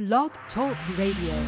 Blog Talk Radio.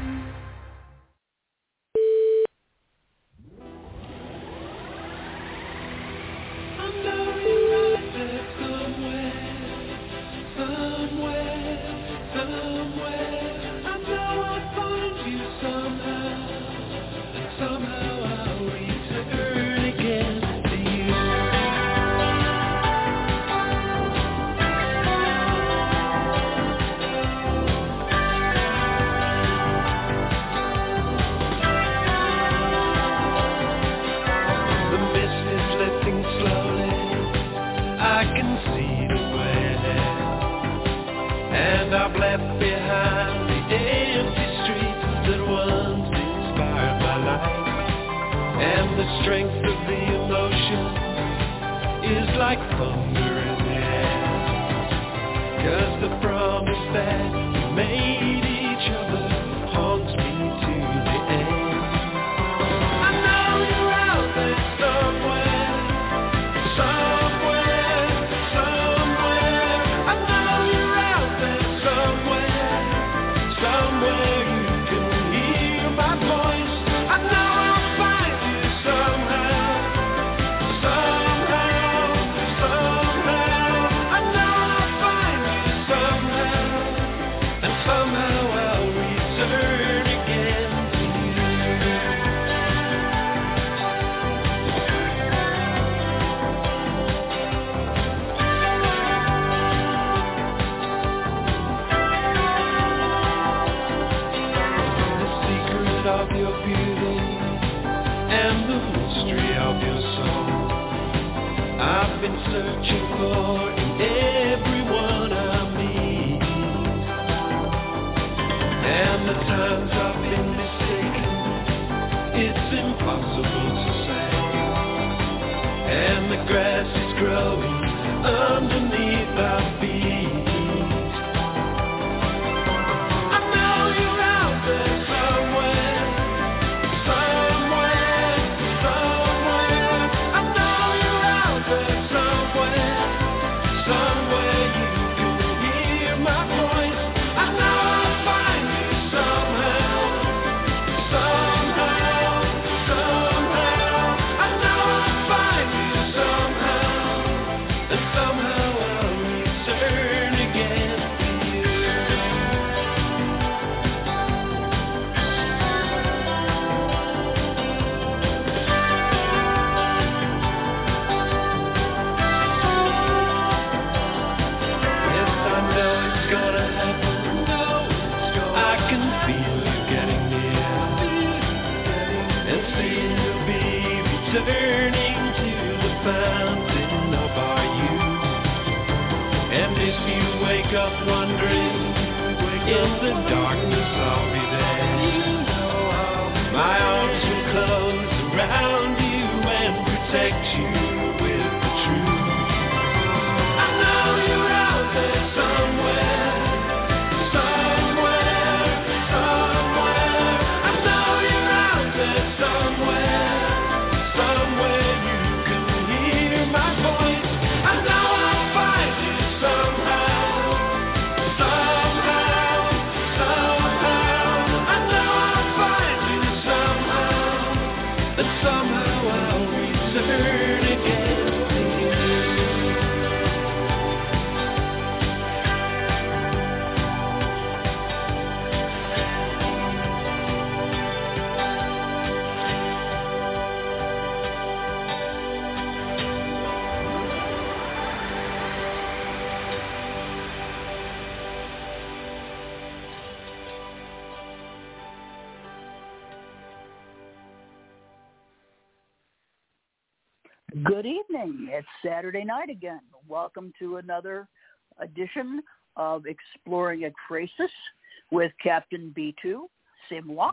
Good evening. It's Saturday night again. Welcome to another edition of Exploring a Crisis with Captain B2, c'est moi,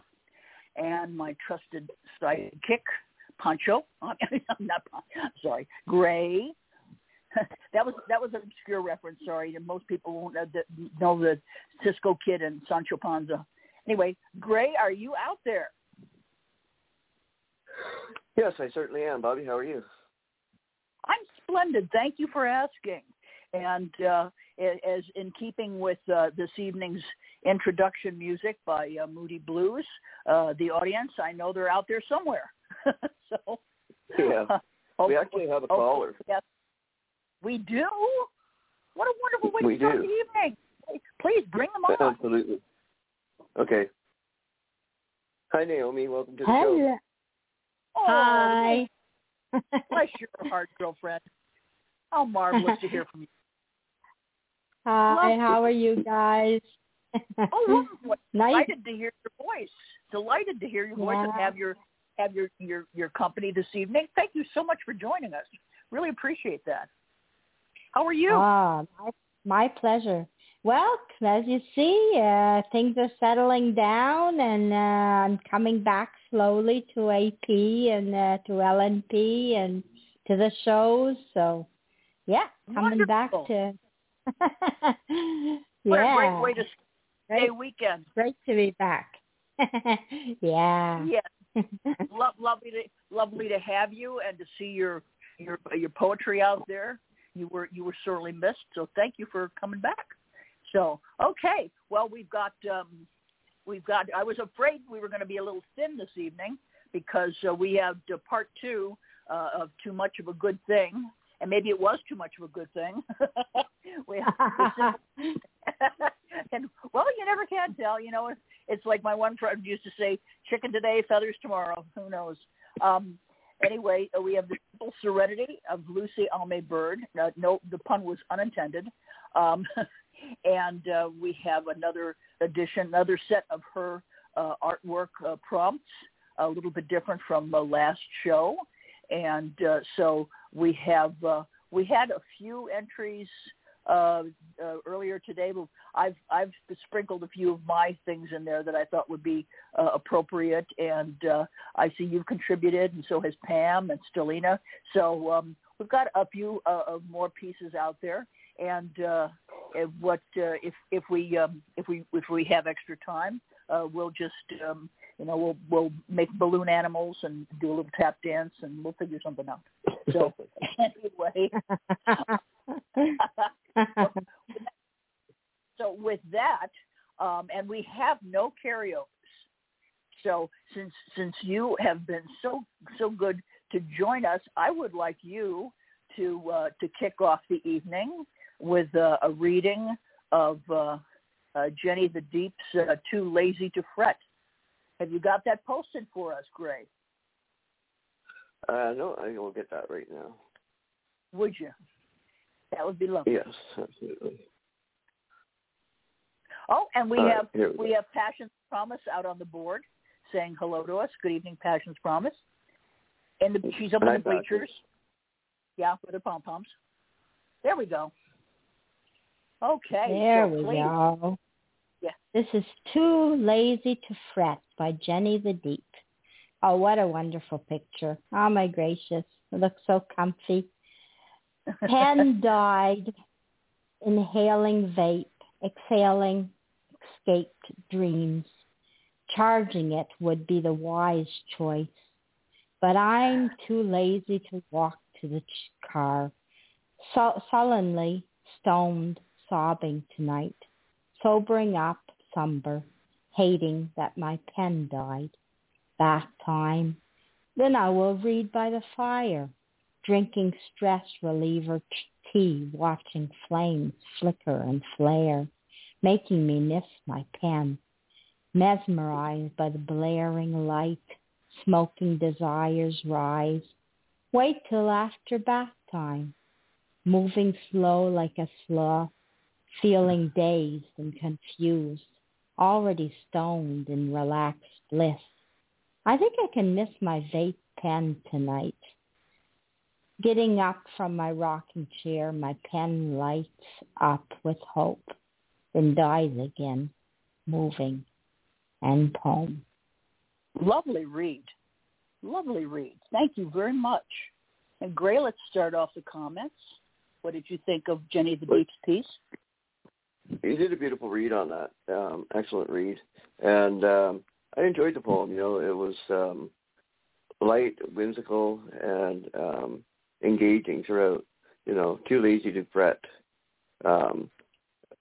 and my trusted sidekick, Pancho. Gray. That was an obscure reference, sorry. And most people won't know the Cisco Kid and Sancho Panza. Anyway, Gray, are you out there? Yes, I certainly am. Bobby, how are you? I'm splendid. Thank you for asking. And as in keeping with this evening's introduction music by Moody Blues, the audience, I know they're out there somewhere. So yeah, we actually have a caller. Yes, we do. What a wonderful way We to start do. the evening. Please bring them on. Absolutely. Okay. Hi, Naomi. Welcome to the Hello. show. Oh, Hi. bless your heart, girlfriend. How marvelous to hear from you. Hi, Lovely. how are you guys? Oh, wonderful. Nice. Delighted to hear your voice. Delighted to hear your voice and Yeah. have your company this evening. Thank you so much for joining us. Really appreciate that. How are you? My pleasure. Well, as you see, things are settling down, and I'm coming back slowly to AP and to LNP and to the shows. So, yeah, coming back Wonderful. to What a great yeah, way to stay weekend. great to be back. Yeah. Yes. Lovely to have you and to see your poetry out there. You were sorely missed, so thank you for coming back. So, okay, well we've got. I was afraid we were going to be a little thin this evening because we have part 2 of Too Much of a Good Thing, and maybe it was too much of a good thing. And well, you never can tell. You know, it's like my one friend used to say, "Chicken today, feathers tomorrow." Who knows? Anyway, we have The Simple Serenity of Lucy Alme Bird. No, the pun was unintended. And we have another edition, another set of her artwork prompts, a little bit different from the last show. And so we had a few entries earlier today. But I've sprinkled a few of my things in there that I thought would be appropriate, and I see you've contributed, and so has Pam and Stelina. So we've got a few more pieces out there, and if we have extra time, we'll just we'll make balloon animals and do a little tap dance, and we'll figure something out. So anyway. So with that, and we have no carryovers. So since you have been so good to join us, I would like you to kick off the evening with a reading of Jenny the Deep's Too Lazy to Fret. Have you got that posted for us, Gray? No, I will get that right now. Would you? That would be lovely. Yes, absolutely. Oh, and we All have right, have Passion's Promise out on the board saying hello to us. Good evening, Passion's Promise. And she's up in the bleachers. Yeah, with her pom-poms. There we go. Okay. There so we please. go. Yeah. This is Too Lazy to Fret by Jenny the Deep. Oh, what a wonderful picture. Oh, my gracious. It looks so comfy. Pen died, inhaling vape, exhaling escaped dreams. Charging it would be the wise choice. But I'm too lazy to walk to the car. Sullenly stoned, sobbing tonight. Sobering up, somber, hating that my pen died. Bath time. Then I will read by the fire, drinking stress reliever tea, watching flames flicker and flare, making me miss my pen. Mesmerized by the blaring light, smoking desires rise. Wait till after bath time, moving slow like a sloth, feeling dazed and confused, already stoned in relaxed bliss. I think I can miss my vape pen tonight. Getting up from my rocking chair, my pen lights up with hope, then dies again, moving, and poem. Lovely read. Lovely read. Thank you very much. And Gray, let's start off the comments. What did you think of Jenny the Deep's piece? You did a beautiful read on that. Excellent read. And I enjoyed the poem. You know, it was light, whimsical, and engaging throughout. You know, too lazy to fret.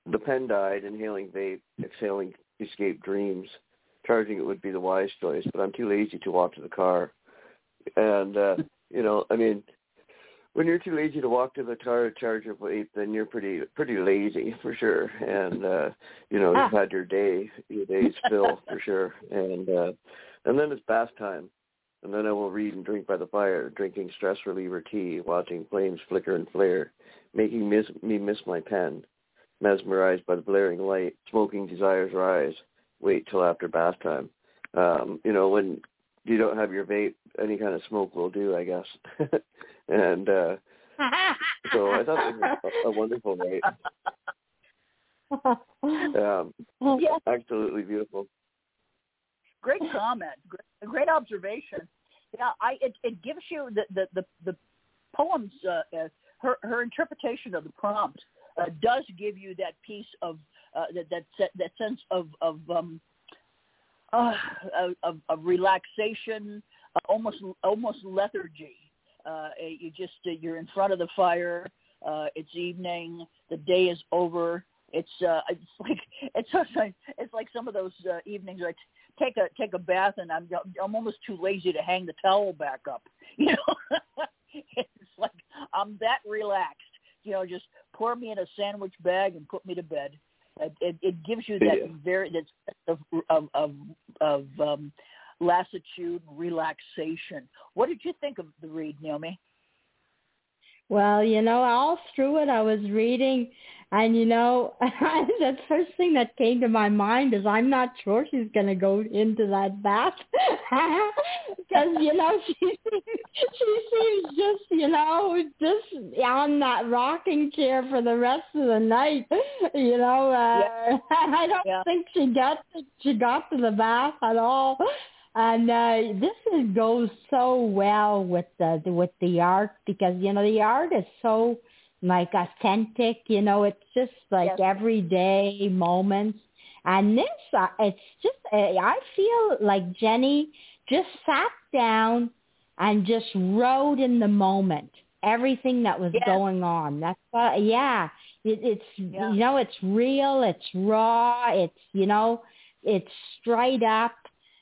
the pen died, inhaling vape, exhaling escape dreams. Charging it would be the wise choice, but I'm too lazy to walk to the car. And, I mean, when you're too lazy to walk to the car to charge your vape, then you're pretty lazy for sure. And, you've had your day's fill for sure. And then it's bath time. And then I will read and drink by the fire, drinking stress reliever tea, watching flames flicker and flare, making me miss my pen, mesmerized by the blaring light, smoking desires rise, wait till after bath time. When you don't have your vape, any kind of smoke will do, I guess. And so I thought it was a wonderful night. Absolutely beautiful. Great comment. Great observation. Yeah, it gives you the poems. Her interpretation of the prompt does give you that piece of that sense of relaxation, almost lethargy. You're in front of the fire. It's evening. The day is over. It's like some of those evenings where I take a bath and I'm almost too lazy to hang the towel back up. It's like I'm that relaxed. Just pour me in a sandwich bag and put me to bed. It gives you that of lassitude, relaxation. What did you think of the read, Naomi? Well, all through it I was reading, and the first thing that came to my mind is I'm not sure she's going to go into that bath because she seems just on that rocking chair for the rest of the night. I don't think she got to the bath at all. And this goes so well with the art because the art is so like authentic. It's just like everyday moments. And this, it's just I feel like Jenny just sat down and just wrote in the moment everything that was going on. That's it's real, it's raw, it's straight up.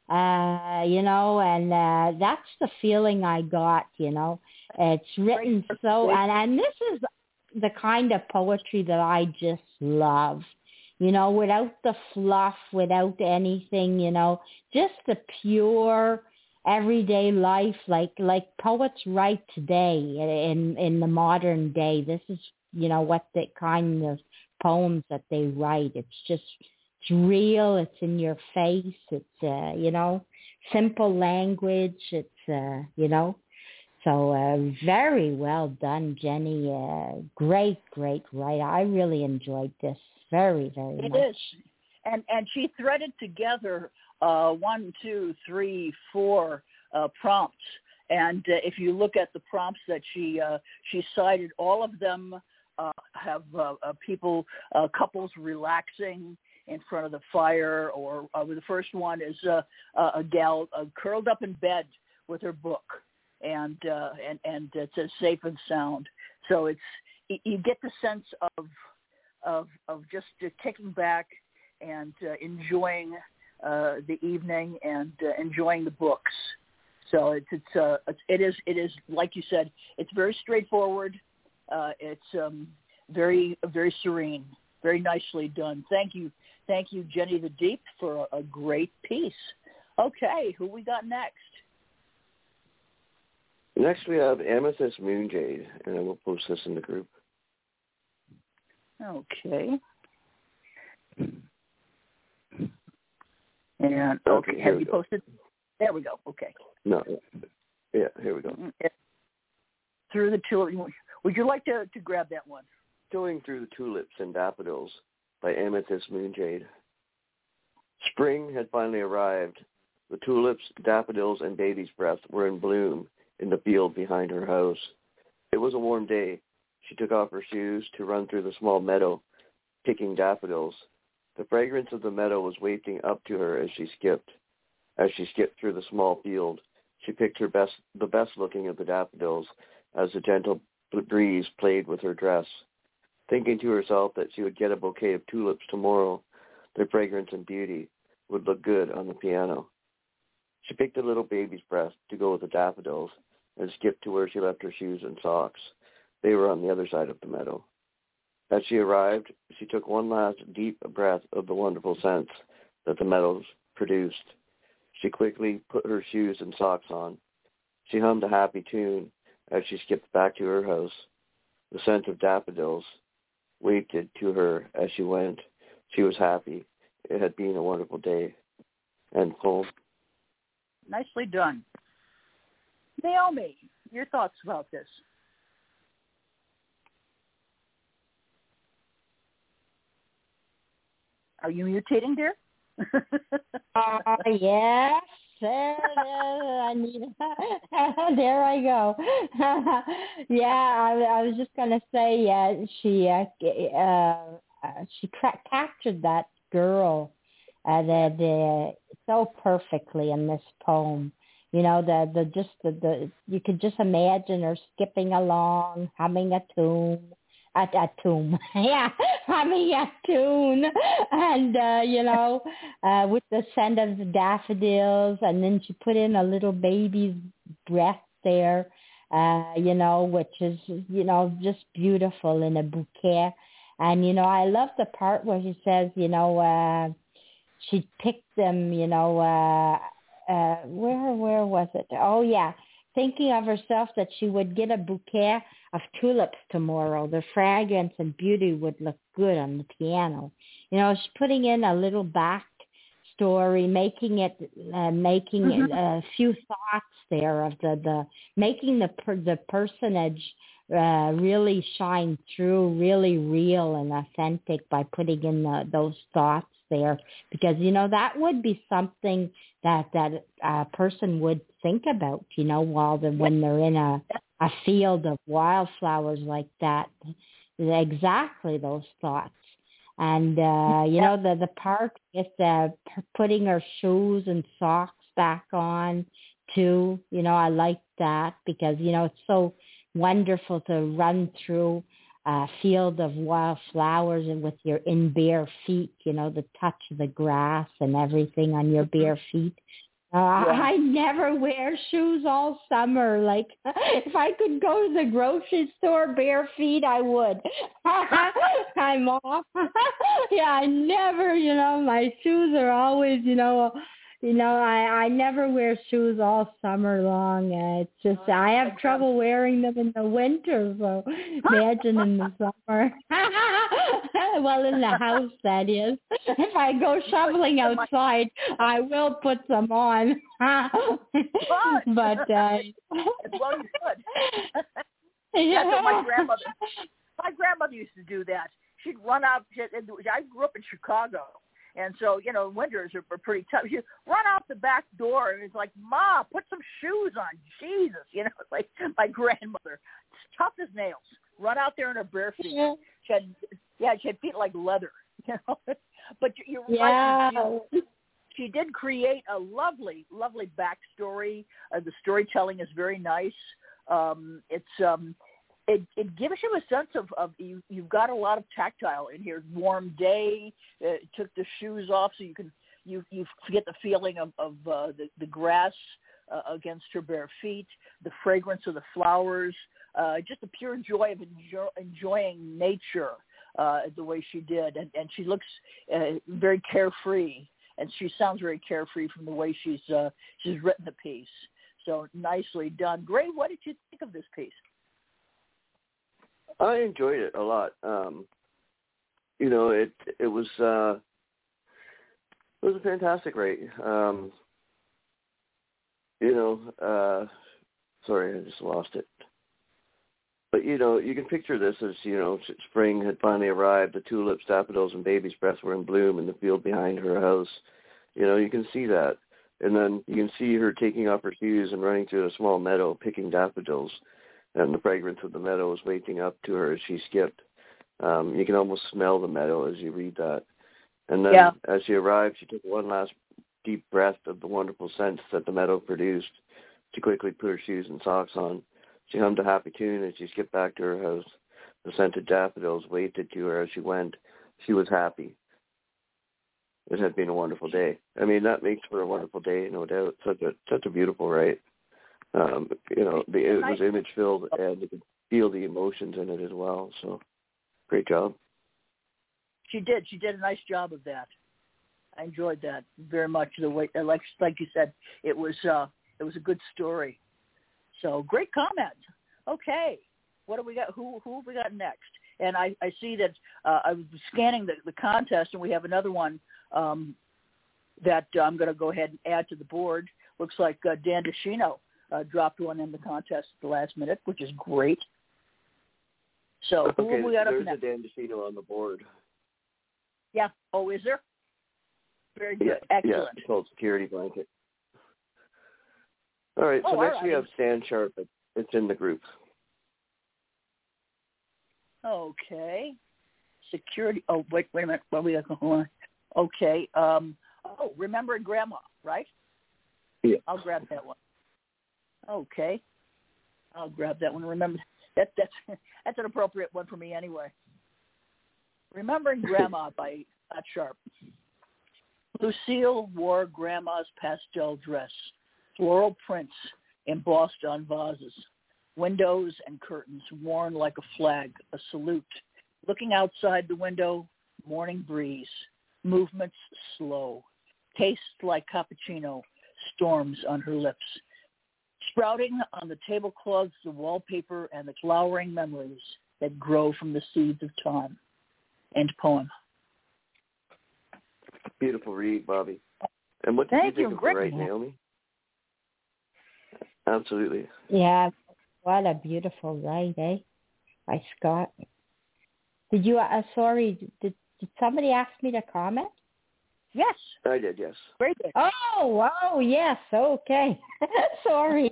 And that's the feeling I got, It's written so, and this is the kind of poetry that I just love, without the fluff, without anything, just the pure everyday life, like poets write today in the modern day. This is, what the kind of poems that they write. It's real. It's in your face. It's, simple language. It's, so very well done, Jenny. Great writer. I really enjoyed this very, very much. It is. And she threaded together 1, 2, 3, 4 prompts. And if you look at the prompts that she cited, all of them have people, couples relaxing in front of the fire, or the first one is a gal curled up in bed with her book, and it says safe and sound. So you get the sense of just kicking back and enjoying the evening and enjoying the books. So it is like you said, it's very straightforward. It's very, very serene, very nicely done. Thank you, Jenny the Deep, for a great piece. Okay, who we got next? Next we have Amethyst Moonjade, and I will post this in the group. Okay. And okay, have you posted? There we go. Okay. No. Yeah, here we go. Through the Tulips. Would you like to grab that one? Going Through the Tulips and Daffodils by Amethyst Moonjade. Spring had finally arrived. The tulips, daffodils, and baby's breath were in bloom in the field behind her house. It was a warm day. She took off her shoes to run through the small meadow, picking daffodils. The fragrance of the meadow was wafting up to her as she skipped. As she skipped through the small field, she picked the best looking of the daffodils as the gentle breeze played with her dress. Thinking to herself that she would get a bouquet of tulips tomorrow, their fragrance and beauty would look good on the piano. She picked a little baby's breath to go with the daffodils and skipped to where she left her shoes and socks. They were on the other side of the meadow. As she arrived, she took one last deep breath of the wonderful scents that the meadows produced. She quickly put her shoes and socks on. She hummed a happy tune as she skipped back to her house. The scent of daffodils wafted to her as she went. She was happy. It had been a wonderful day. End poem. Nicely done. Naomi, your thoughts about this? Are you mutating, dear? Yes. I need. There I go. Yeah, I was just gonna say, she captured that girl so perfectly in this poem. You know, the you could just imagine her skipping along, humming a tune. Yeah, humming a tune, and with the scent of the daffodils, and then she put in a little baby's breath there, which is just beautiful in a bouquet. And I love the part where she says, she picked them, where was it? Oh yeah. Thinking of herself that she would get a bouquet of tulips tomorrow. The fragrance and beauty would look good on the piano. She's putting in a little back story, making it a few thoughts there of making the personage really shine through, really real and authentic by putting in those thoughts there, because that would be something that a person would think about, when they're in a field of wildflowers like that. Exactly those thoughts. And the part with putting her shoes and socks back on too, I like that, because it's so wonderful to run through a field of wildflowers and with your bare feet, the touch of the grass and everything on your bare feet. I never wear shoes all summer. Like, if I could go to the grocery store bare feet, I would. I'm off. Yeah, I never, my shoes are always, I never wear shoes all summer long. It's just, I have trouble wearing them in the winter, so imagine in the summer. Well, in the house, that is. If I go shoveling outside, I will put them on. But, well, you could. Yeah. That's what my grandmother used to do that. She'd run out. I grew up in Chicago. And so, winters are pretty tough. You run out the back door, and it's like, Ma, put some shoes on. Jesus, it's like my grandmother. It's tough as nails. Run out there in her bare feet. Yeah. She had feet like leather, But you're right. She did create a lovely, lovely backstory. The storytelling is very nice. It gives you a sense of you've got a lot of tactile in here. Warm day, took the shoes off so you get the feeling of the grass against her bare feet, the fragrance of the flowers, just the pure joy of enjoying nature the way she did. And she looks very carefree, and she sounds very carefree from the way she's written the piece. So nicely done. Gray, what did you think of this piece? I enjoyed it a lot. It was a fantastic rate. Sorry, I just lost it. But you can picture this as spring had finally arrived. The tulips, daffodils, and baby's breath were in bloom in the field behind her house. You can see that, and then you can see her taking off her shoes and running through a small meadow, picking daffodils. And the fragrance of the meadow was wafting up to her as she skipped. You can almost smell the meadow as you read that. And then as she arrived, she took one last deep breath of the wonderful scents that the meadow produced. She quickly put her shoes and socks on. She hummed a happy tune as she skipped back to her house. the scented daffodils wafted to her as she went. She was happy. It had been a wonderful day. I mean, that makes for a wonderful day, no doubt. Such a beautiful rite. It was image filled, and you could feel the emotions in it as well. So, great job. She did a nice job of that. I enjoyed that very much. The way, like you said, it was a good story. So, great comment. Okay, what do we got? Who have we got next? And I see that I was scanning the contest, and we have another one that I'm going to go ahead and add to the board. Looks like Dan DeShino dropped one in the contest at the last minute, which is great. So who have we got up next? There's a Dan DeShino on the board. Yeah. Oh, is there? Very good. Yeah, Excellent. Yeah, it's called Security Blanket. All right, so next we have Stan Sharp. It's in the group. Okay. Security. Oh, wait a minute. What we got going on? Okay. Remembering Grandma, right? Yeah. I'll grab that one. Okay. I'll grab that one. Remember that's an appropriate one for me anyway. Remembering Grandma by Scott Sharp. Lucille wore Grandma's pastel dress, floral prints embossed on vases, windows and curtains worn like a flag, a salute. Looking outside the window, morning breeze, movements slow, taste like cappuccino, storms on her lips. Sprouting on the tablecloths, the wallpaper, and the flowering memories that grow from the seeds of time. End poem. Beautiful read, Bobby. And what did you think of the right, Naomi? Absolutely. Yeah, what a beautiful write, eh? By Scott. Did you, did somebody ask me to comment? Yes. I did, yes. Very good. Oh, yes, okay. Sorry.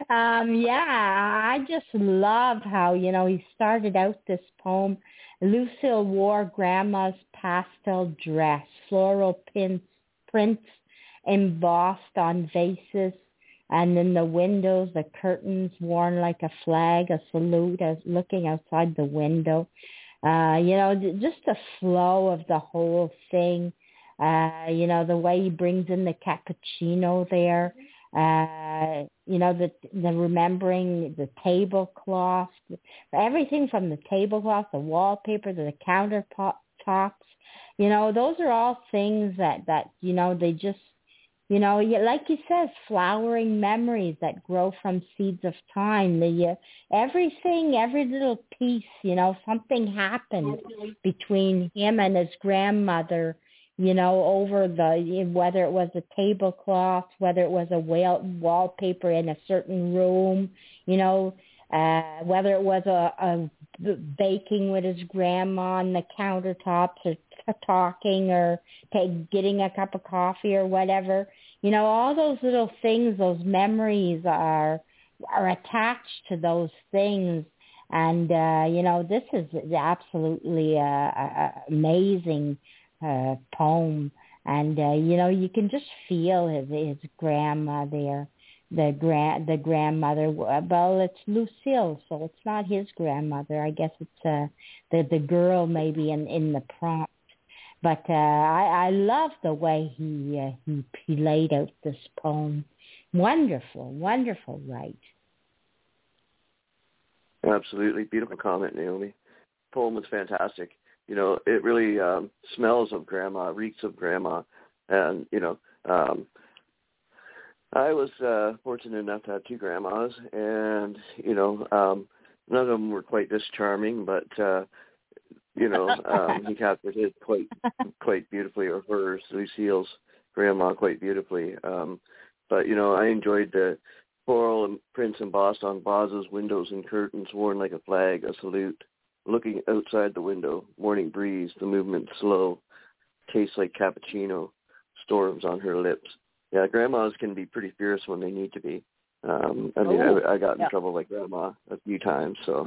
I just love how, he started out this poem. Lucille wore Grandma's pastel dress, floral prints embossed on vases, and in the windows, the curtains worn like a flag, a salute as looking outside the window. Just the flow of the whole thing. The way he brings in the cappuccino there, the remembering the tablecloth, everything from the tablecloth, the wallpaper, to the countertops, those are all things that they just, like you said, flowering memories that grow from seeds of time. Everything, every little piece, something happened between him and his grandmother, over whether it was a tablecloth, whether it was a wallpaper in a certain room, whether it was a baking with his grandma on the countertops, or talking, or getting a cup of coffee or whatever. All those little things, those memories are attached to those things. And, this is absolutely amazing poem, and you can just feel his grandma there, the grandmother. Well, it's Lucille, so it's not his grandmother. I guess it's the girl maybe in the prompt. But I love the way he laid out this poem. Wonderful right. Absolutely beautiful comment, Naomi. Poem was fantastic. It really smells of Grandma, reeks of Grandma. And, I was fortunate enough to have two grandmas, and, none of them were quite this charming, but, he captured his quite beautifully, or hers, Lucille's grandma, quite beautifully. But, I enjoyed the floral and prints embossed on vases, windows, and curtains worn like a flag, a salute. Looking outside the window, morning breeze, the movement slow, tastes like cappuccino, storms on her lips. Yeah, grandmas can be pretty fierce when they need to be. I got in trouble like Grandma a few times, so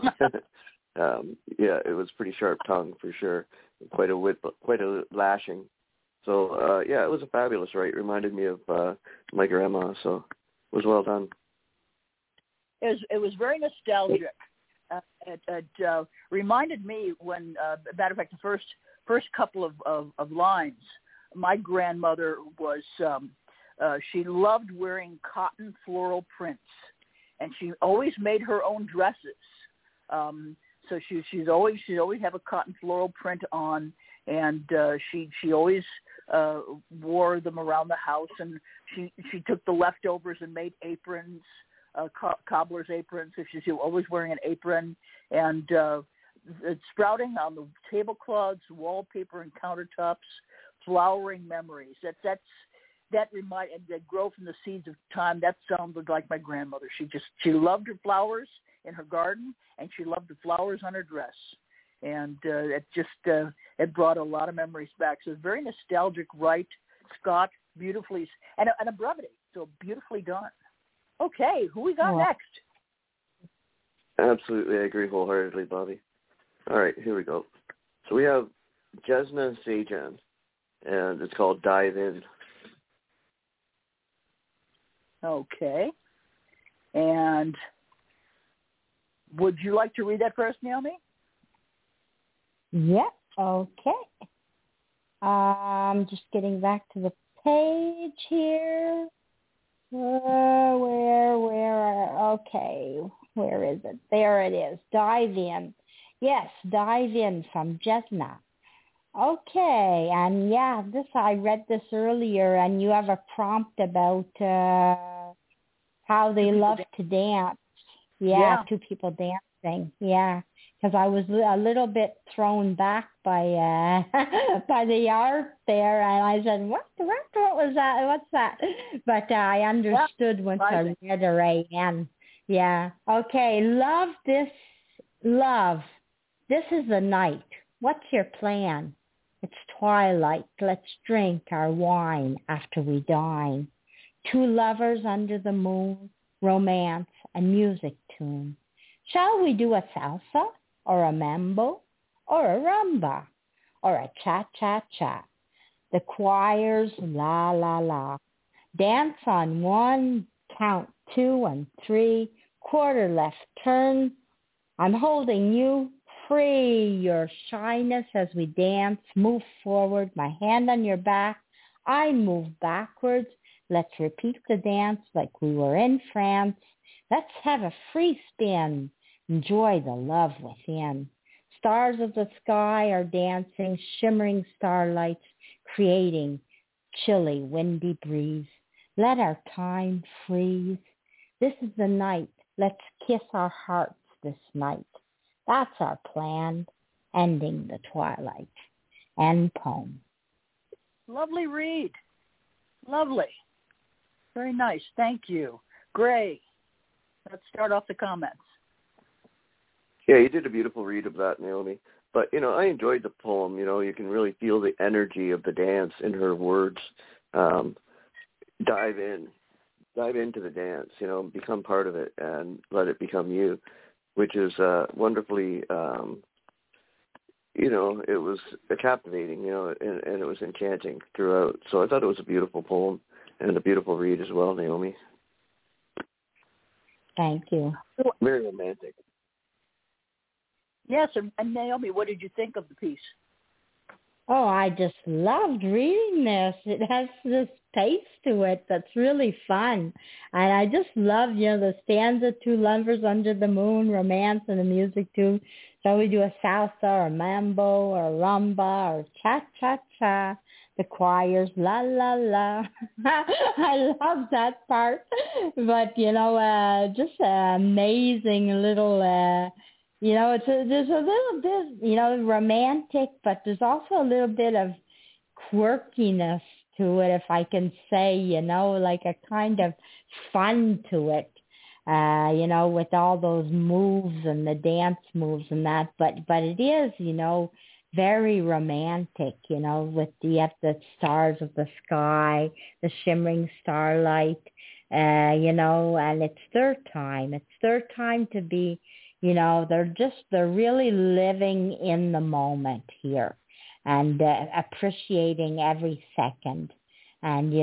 it was pretty sharp tongue for sure. Quite a whip, quite a lashing. So it was a fabulous write. Reminded me of my grandma, so it was well done. It was very nostalgic. It reminded me when, matter of fact, the first couple of lines. My grandmother was she loved wearing cotton floral prints, and she always made her own dresses. So she'd always have a cotton floral print on, and she always wore them around the house, and she took the leftovers and made aprons, cobbler's aprons. So she's always wearing an apron, and sprouting on the tablecloths, wallpaper, and countertops, flowering memories. That grow from the seeds of time. That sounded like my grandmother. She loved her flowers in her garden, and she loved the flowers on her dress. And it brought a lot of memories back. So it's very nostalgic, right, Scott? Beautifully, and a brevity, so beautifully done. Okay, who we got next? Absolutely, I agree wholeheartedly, Bobby. All right, here we go. So we have Jesna Sajan, and it's called Dive In. Okay. And would you like to read that first, Naomi? Yeah, okay. Just getting back to the page here. Where is it? There it is. Dive In. Yes, Dive In from Jesna. Okay, and yeah, I read this earlier, and you have a prompt about how they love to dance. Yeah, two people dancing. Yeah, because I was a little bit thrown back by by the art there, and I said, "What was that? What's that?" But I understood once I read R.A.N. Yeah. Okay. Love. This is the night. What's your plan? It's twilight. Let's drink our wine after we dine. Two lovers under the moon, romance, and music tune. Shall we do a salsa or a mambo or a rumba or a cha-cha-cha? The choirs, la, la, la. Dance on 1, count 2 and 3, quarter left turn. I'm holding you. Free your shyness as we dance. Move forward, my hand on your back. I move backwards. Let's repeat the dance like we were in France. Let's have a free spin. Enjoy the love within. Stars of the sky are dancing, shimmering starlights, creating chilly, windy breeze. Let our time freeze. This is the night. Let's kiss our hearts this night. That's our plan, ending the twilight. End poem. Lovely read. Lovely. Very nice. Thank you. Gray, let's start off the comments. Yeah, you did a beautiful read of that, Naomi. But, I enjoyed the poem. You can really feel the energy of the dance in her words. Dive in. Dive into the dance, become part of it and let it become you, which is wonderfully, it was captivating, and it was enchanting throughout. So I thought it was a beautiful poem and a beautiful read as well, Naomi. Thank you. Very romantic. Yes, and Naomi, what did you think of the piece? Oh, I just loved reading this. It has this pace to it that's really fun. And I just love, the stanza, two lovers under the moon, romance, and the music too. So we do a salsa or a mambo or a rumba or cha-cha-cha. The choirs, la, la, la. I love that part. But, just an amazing little... there's a little bit, romantic, but there's also a little bit of quirkiness to it, if I can say, like a kind of fun to it, with all those moves and the dance moves and that. But it is, very romantic, with the stars of the sky, the shimmering starlight, and it's their time. It's their time to be, they're really living in the moment here and appreciating every second. And,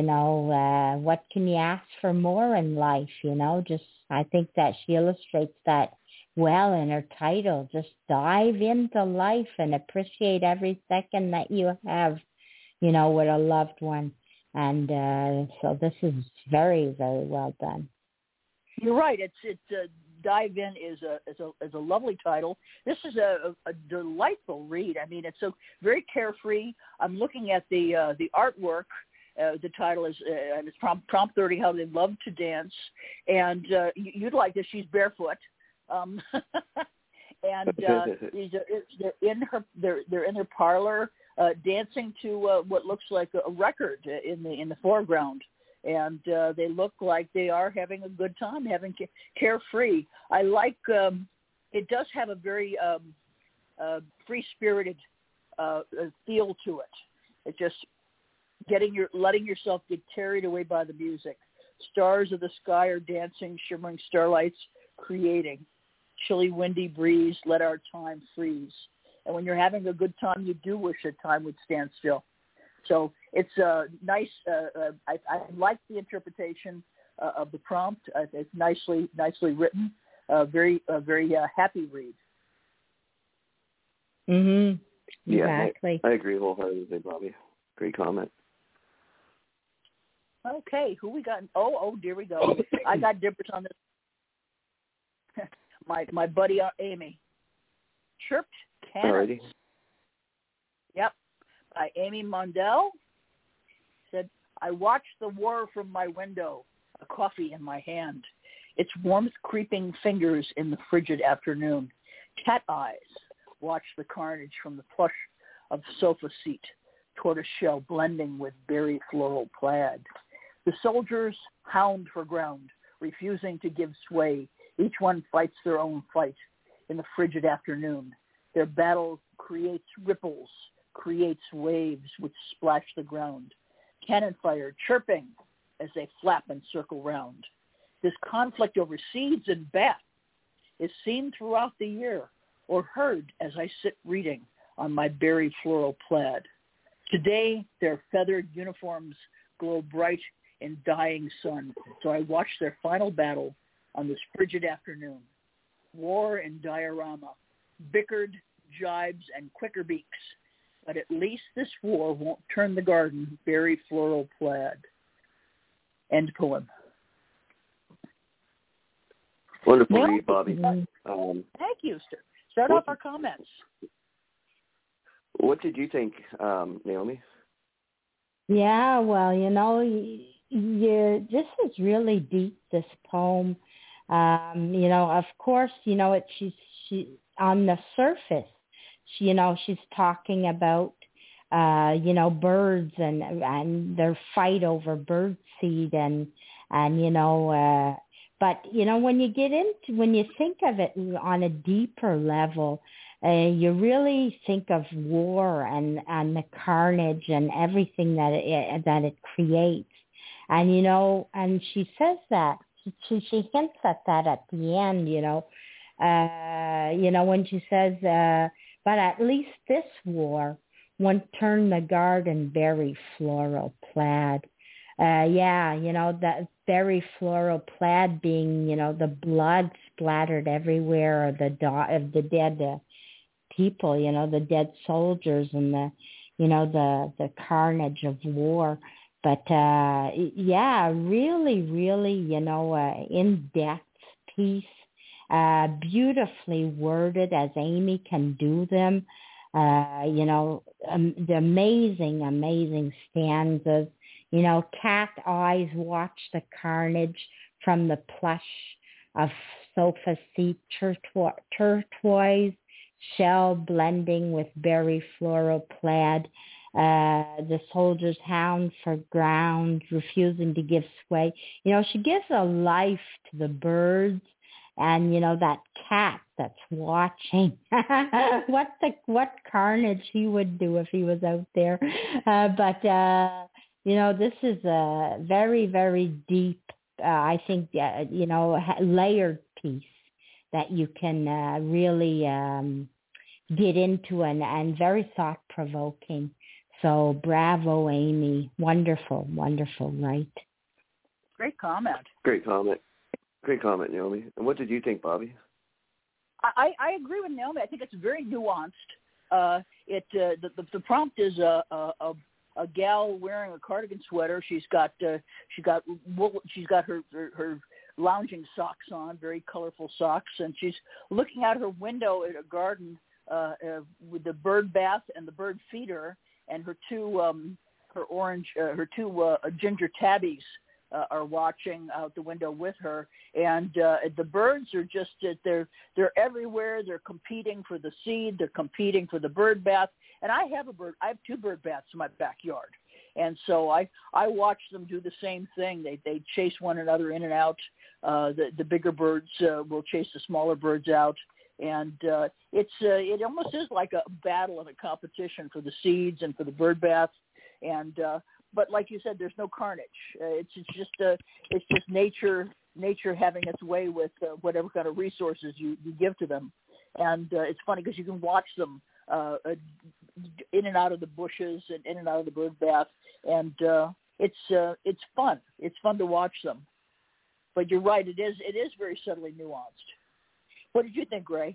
what can you ask for more in life? I think that she illustrates that well in her title. Just dive into life and appreciate every second that you have, with a loved one. And so this is very, very well done. You're right. It's Dive In is a lovely title. This is a delightful read. I mean, it's so very carefree. I'm looking at the artwork. The title is it's Prompt 30: How They Love to Dance, and you'd like this. She's barefoot, and they're in their parlor dancing to what looks like a record in the foreground. And they look like they are having a good time, having carefree. I like it does have a very free-spirited feel to it. It's just letting yourself get carried away by the music. Stars of the sky are dancing, shimmering starlights creating. Chilly, windy breeze, let our time freeze. And when you're having a good time, you do wish that time would stand still. So it's nice. I like the interpretation of the prompt. It's nicely written. Very happy read. Mhm. Exactly. Yeah, I agree wholeheartedly, Bobby. Great comment. Okay, who we got? Oh, dear we go. I got dippers on this. my buddy Amy. Chirped cannons. Alrighty. Yep. By Amy Mondell. Said, I watched the war from my window, a coffee in my hand, its warmth creeping fingers in the frigid afternoon. Cat eyes watched the carnage from the plush of the sofa seat, tortoiseshell blending with berry floral plaid. The soldiers hound for ground, refusing to give sway. Each one fights their own fight in the frigid afternoon. Their battle creates ripples, creates waves which splash the ground. Cannon fire chirping as they flap and circle round. This conflict over seeds and bat is seen throughout the year or heard as I sit reading on my berry floral plaid. Today, their feathered uniforms glow bright in dying sun, so I watch their final battle on this frigid afternoon. War and diorama, bickered, jibes, and quicker beaks, but at least this war won't turn the garden berry floral plaid. End poem. Wonderful read, Bobby. Thank you, sir. Start off our comments. What did you think, Naomi? Yeah, well, this is really deep, this poem. Of course, she's on the surface, she's talking about, birds and their fight over bird seed but, when you think of it on a deeper level, you really think of war and the carnage and everything that it creates. And, and she says that, she hints at that at the end, when she says, but at least this war won't turn the garden berry floral plaid. That berry floral plaid being, the blood splattered everywhere of the dead people, the dead soldiers and the carnage of war. But really, really, in-depth piece, beautifully worded as Amy can do them. The amazing stanzas. Cat eyes watch the carnage from the plush of sofa seat, turquoise shell blending with berry floral plaid. The soldiers hound for ground, refusing to give sway. She gives a life to the birds and, that cat that's watching. What carnage he would do if he was out there. This is a very, very deep, I think, layered piece that you can really get into and very thought-provoking. So bravo, Amy. Wonderful, right? Great comment. Great comment, Naomi. And what did you think, Bobby? I agree with Naomi. I think it's very nuanced. The prompt is a gal wearing a cardigan sweater. She's got her lounging socks on, very colorful socks, and she's looking out her window at a garden with the bird bath and the bird feeder, and her two ginger tabbies are watching out the window with her, and the birds are just they're everywhere. They're competing for the seed. They're competing for the bird bath. And I have two bird baths in my backyard, and so I watch them do the same thing. They chase one another in and out. The bigger birds will chase the smaller birds out, and it almost is like a battle and a competition for the seeds and for the bird bath, and but like you said, there's no carnage. It's just nature having its way with whatever kind of resources you give to them, and it's funny because you can watch them in and out of the bushes and in and out of the bird bath, and it's fun. It's fun to watch them. But you're right, it is very subtly nuanced. What did you think, Ray?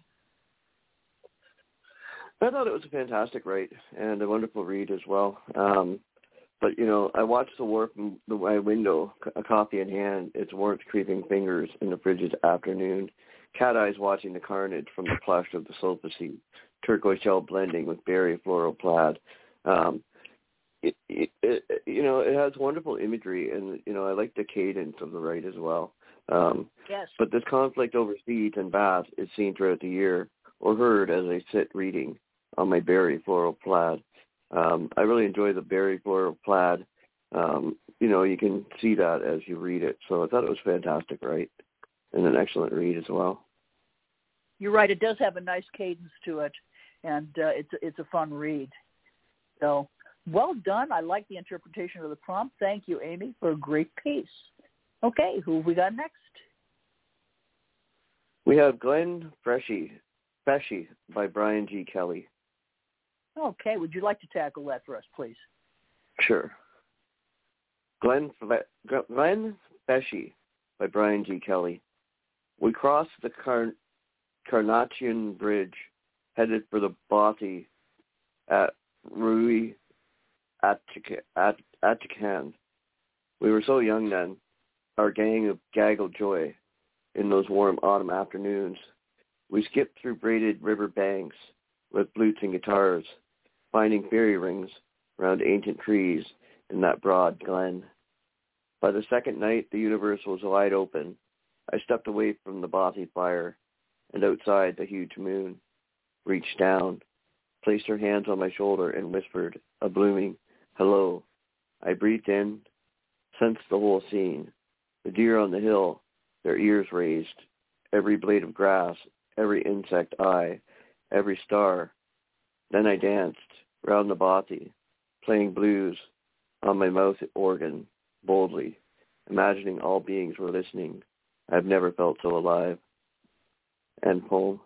I thought it was a fantastic write and a wonderful read as well. But, I watched the war from my window, a coffee in hand, its warmth creeping fingers in the frigid afternoon, cat eyes watching the carnage from the plush of the sofa seat, turquoise shell blending with berry floral plaid. It has wonderful imagery, and, I like the cadence of the write as well. Yes. But this conflict over seeds and bath is seen throughout the year, or heard as I sit reading on my berry floral plaid. I really enjoy the berry floral plaid. You can see that as you read it. So I thought it was fantastic, right? And an excellent read as well. You're right. It does have a nice cadence to it, and it's a fun read. So well done. I like the interpretation of the prompt. Thank you, Amy, for a great piece. Okay, who have we got next? We have Glen Feshie by Brian G. Kelly. Okay, would you like to tackle that for us, please? Sure. Glen Feshie by Brian G. Kelly. We crossed the Carnarvon Bridge, headed for the Bothy at Rui Atchcan. We were so young then, our gang of gaggled joy in those warm autumn afternoons. We skipped through braided river banks with flutes and guitars, finding fairy rings around ancient trees in that broad glen. By the second night, the universe was wide open. I stepped away from the Bothy fire, and outside the huge moon reached down, placed her hands on my shoulder, and whispered a blooming hello. I breathed in, sensed the whole scene. The deer on the hill, their ears raised, every blade of grass, every insect eye, every star. Then I danced round the Bothy, playing blues on my mouth organ, boldly, imagining all beings were listening. I've never felt so alive. End poem.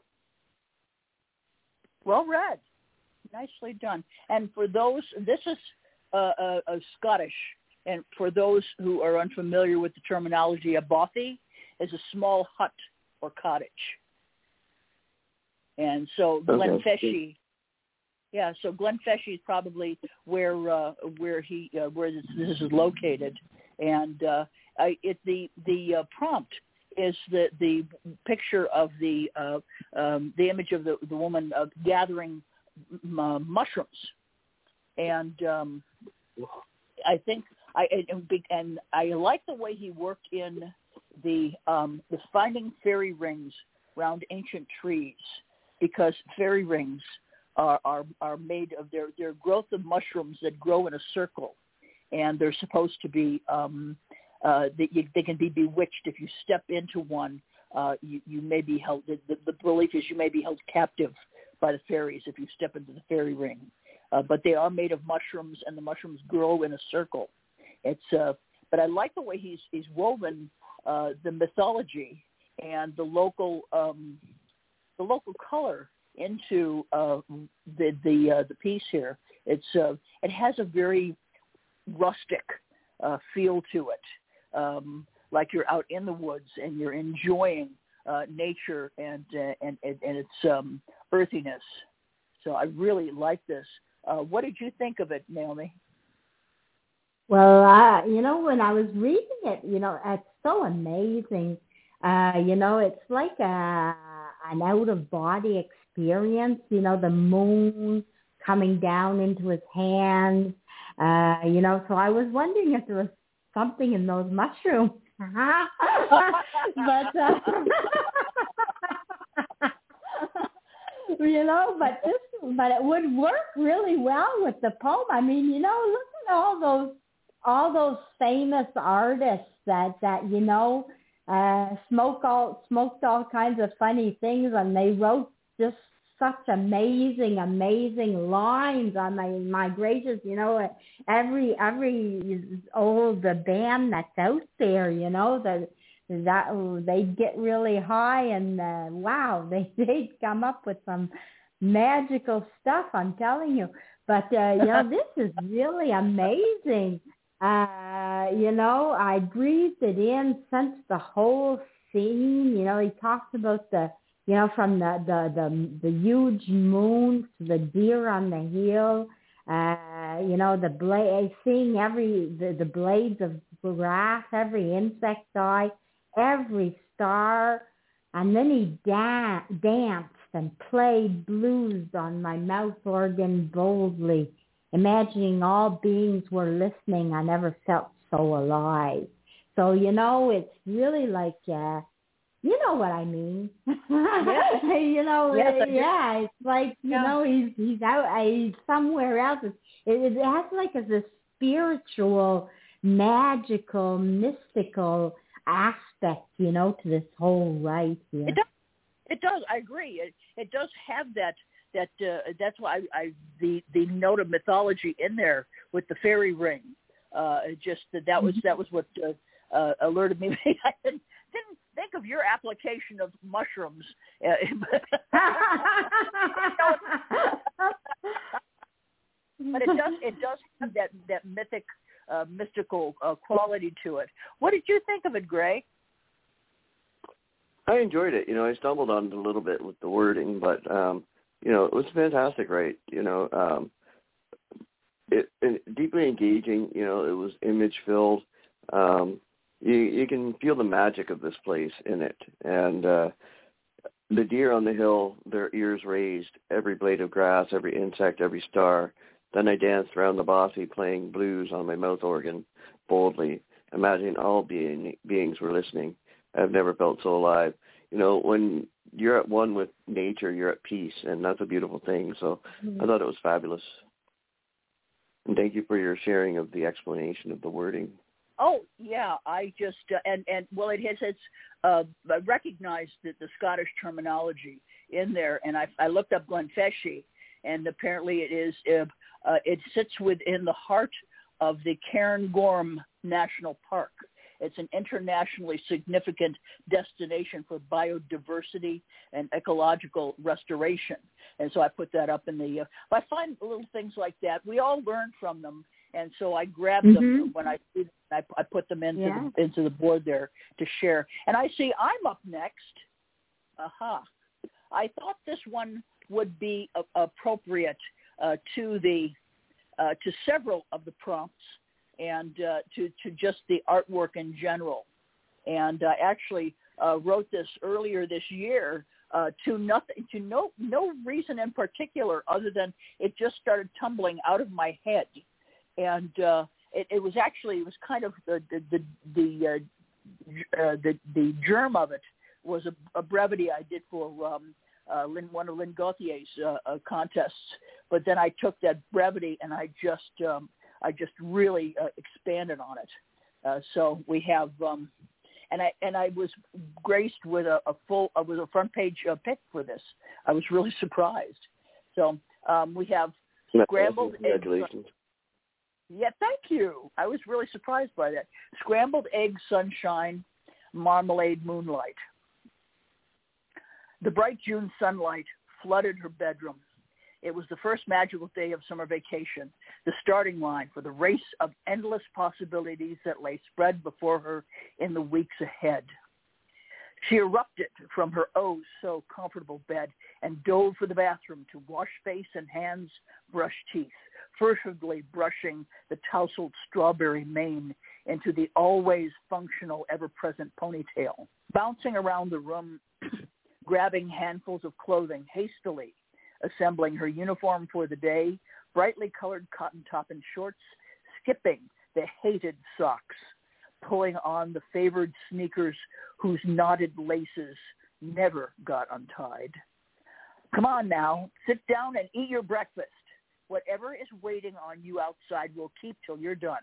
Well read. Nicely done. And for those, this is a Scottish, and for those who are unfamiliar with the terminology, a bothy is a small hut or cottage. And so Glen Feshie, so Glen Feshie is probably where this is located, and the prompt is the picture of the image of the woman gathering mushrooms, and I think I like the way he worked in the finding fairy rings around ancient trees, because fairy rings are made of their growth of mushrooms that grow in a circle, and they're supposed to be they can be bewitched. If you step into one, you may be held. The belief is you may be held captive by the fairies if you step into the fairy ring. But they are made of mushrooms, and the mushrooms grow in a circle. But I like the way he's woven the mythology and the local color into the piece here. It has a very rustic feel to it, like you're out in the woods and you're enjoying nature and its earthiness. So I really like this. What did you think of it, Naomi? Well, when I was reading it, it's so amazing. It's like an out-of-body experience, the moon coming down into his hands, so I was wondering if there was something in those mushrooms. But, but it would work really well with the poem. I mean, look at all those famous artists that smoked all kinds of funny things, and they wrote just such amazing lines. On my gracious, every old band that's out there, that they'd get really high and wow, they'd come up with some magical stuff. I'm telling you. But this is really amazing. I breathed it in, sensed the whole scene. He talks about the from the huge moon to the deer on the hill. Seeing the blades of grass, every insect eye, every star, and then he danced and played blues on my mouth organ boldly, imagining all beings were listening. I never felt so alive. So, it's really like, you know what I mean. Yes. It's like, he's out, he's somewhere else. It has like a spiritual, magical, mystical aspect, to this whole right here. It does. I agree. It does have that. That's why the note of mythology in there with the fairy ring. That was what alerted me. I didn't think of your application of mushrooms. But it does have that mystical quality to it. What did you think of it, Gray? I enjoyed it. I stumbled on it a little bit with the wording, but it was fantastic, right? It deeply engaging. It was image filled. You can feel the magic of this place in it, and the deer on the hill, their ears raised, every blade of grass, every insect, every star. Then I danced around the bossy, playing blues on my mouth organ boldly, imagining all beings were listening. I've never felt so alive. When you're at one with nature, you're at peace, and that's a beautiful thing. So I thought it was fabulous. And thank you for your sharing of the explanation of the wording. Oh, yeah, I just, I recognized the Scottish terminology in there, and I looked up Glenfeshie, and apparently it sits within the heart of the Cairngorm National Park. It's an internationally significant destination for biodiversity and ecological restoration. And so I put that up in the, I find little things like that. We all learn from them. And so I grabbed them when I put them into the board there to share. And I see I'm up next. Aha. I thought this one would be appropriate to several of the prompts and to just the artwork in general. And I actually wrote this earlier this year to no reason in particular other than it just started tumbling out of my head. And it was kind of the germ of it was a brevity I did for one of Lynn Gauthier's contests. But then I took that brevity and I just really expanded on it. So we have, and I was graced with a front page pick for this. I was really surprised. So we have scrambled eggs. Congratulations. Yeah, thank you. I was really surprised by that. Scrambled egg sunshine, marmalade moonlight. The bright June sunlight flooded her bedroom. It was the first magical day of summer vacation, the starting line for the race of endless possibilities that lay spread before her in the weeks ahead. She erupted from her oh-so-comfortable bed and dove for the bathroom to wash face and hands, brush teeth, furtively brushing the tousled strawberry mane into the always functional, ever-present ponytail, bouncing around the room, grabbing handfuls of clothing hastily, assembling her uniform for the day, brightly colored cotton top and shorts, skipping the hated socks, pulling on the favored sneakers whose knotted laces never got untied. Come on now, sit down and eat your breakfast. Whatever is waiting on you outside will keep till you're done.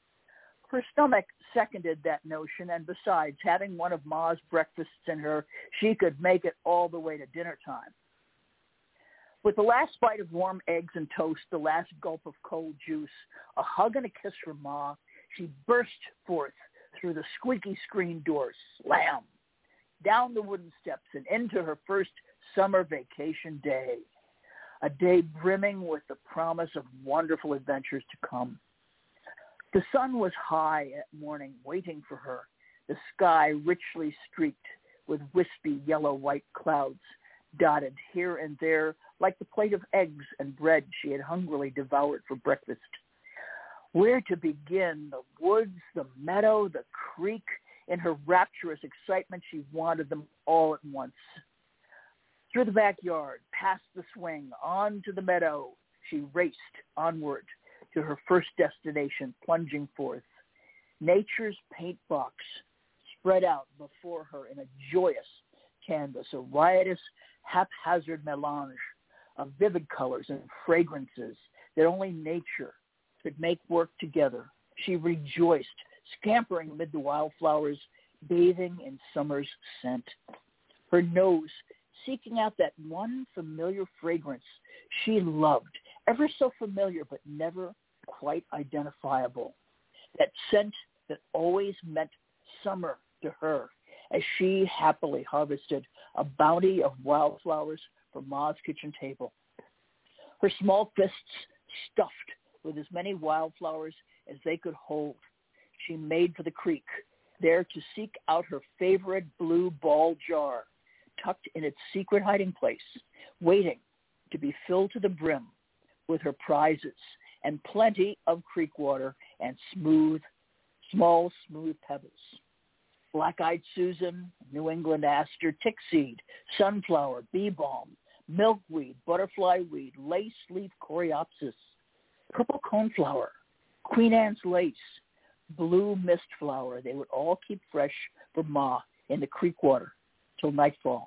Her stomach seconded that notion, and besides, having one of Ma's breakfasts in her, she could make it all the way to dinner time. With the last bite of warm eggs and toast, the last gulp of cold juice, a hug and a kiss from Ma, she burst forth through the squeaky screen door, slam, down the wooden steps and into her first summer vacation day, a day brimming with the promise of wonderful adventures to come. The sun was high at morning, waiting for her, the sky richly streaked with wispy yellow-white clouds, dotted here and there like the plate of eggs and bread she had hungrily devoured for breakfast. Where to begin? The woods, the meadow, the creek. In her rapturous excitement, she wanted them all at once. Through the backyard, past the swing, on to the meadow, she raced onward to her first destination, plunging forth. Nature's paint box spread out before her in a joyous canvas, a riotous, haphazard melange of vivid colors and fragrances that only nature could make work together. She rejoiced, scampering amid the wildflowers, bathing in summer's scent. Her nose seeking out that one familiar fragrance she loved, ever so familiar but never quite identifiable. That scent that always meant summer to her as she happily harvested a bounty of wildflowers from Ma's kitchen table. Her small fists stuffed with as many wildflowers as they could hold, she made for the creek, there to seek out her favorite blue ball jar, tucked in its secret hiding place, waiting to be filled to the brim with her prizes and plenty of creek water and small, smooth pebbles. Black-eyed Susan, New England aster, tickseed, sunflower, bee balm, milkweed, butterfly weed, lace leaf coreopsis, purple coneflower, Queen Anne's lace, blue mist flower. They would all keep fresh for Ma in the creek water till nightfall.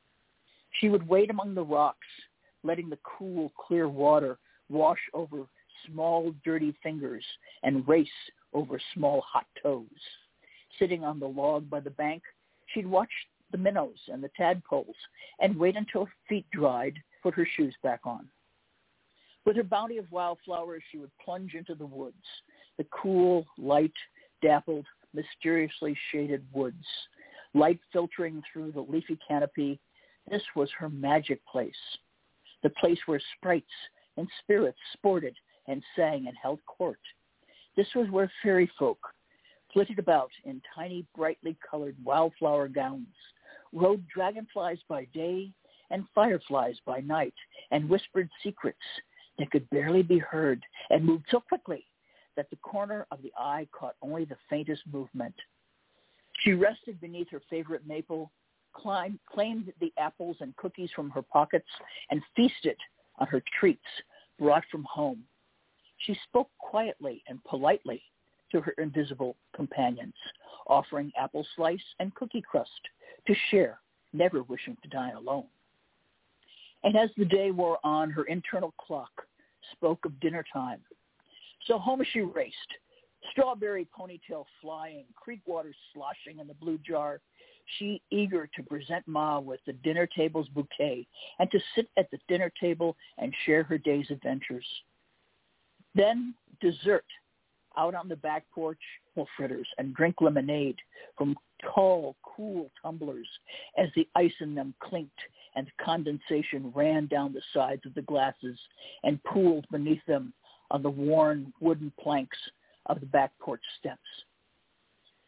She would wait among the rocks, letting the cool, clear water wash over small, dirty fingers and race over small, hot toes. Sitting on the log by the bank, she'd watch the minnows and the tadpoles and wait until her feet dried, put her shoes back on. With her bounty of wildflowers, she would plunge into the woods, the cool, light, dappled, mysteriously shaded woods, light filtering through the leafy canopy. This was her magic place, the place where sprites and spirits sported and sang and held court. This was where fairy folk flitted about in tiny, brightly colored wildflower gowns, rode dragonflies by day and fireflies by night, and whispered secrets that could barely be heard and moved so quickly that the corner of the eye caught only the faintest movement. She rested beneath her favorite maple, claimed the apples and cookies from her pockets, and feasted on her treats brought from home. She spoke quietly and politely to her invisible companions, offering apple slice and cookie crust to share, never wishing to dine alone. And as the day wore on, her internal clock spoke of dinner time. So home she raced, strawberry ponytail flying, creek water sloshing in the blue jar, she eager to present Ma with the dinner table's bouquet and to sit at the dinner table and share her day's adventures. Then dessert, out on the back porch, apple fritters and drink lemonade from tall, cool tumblers as the ice in them clinked and the condensation ran down the sides of the glasses and pooled beneath them on the worn wooden planks of the back porch steps.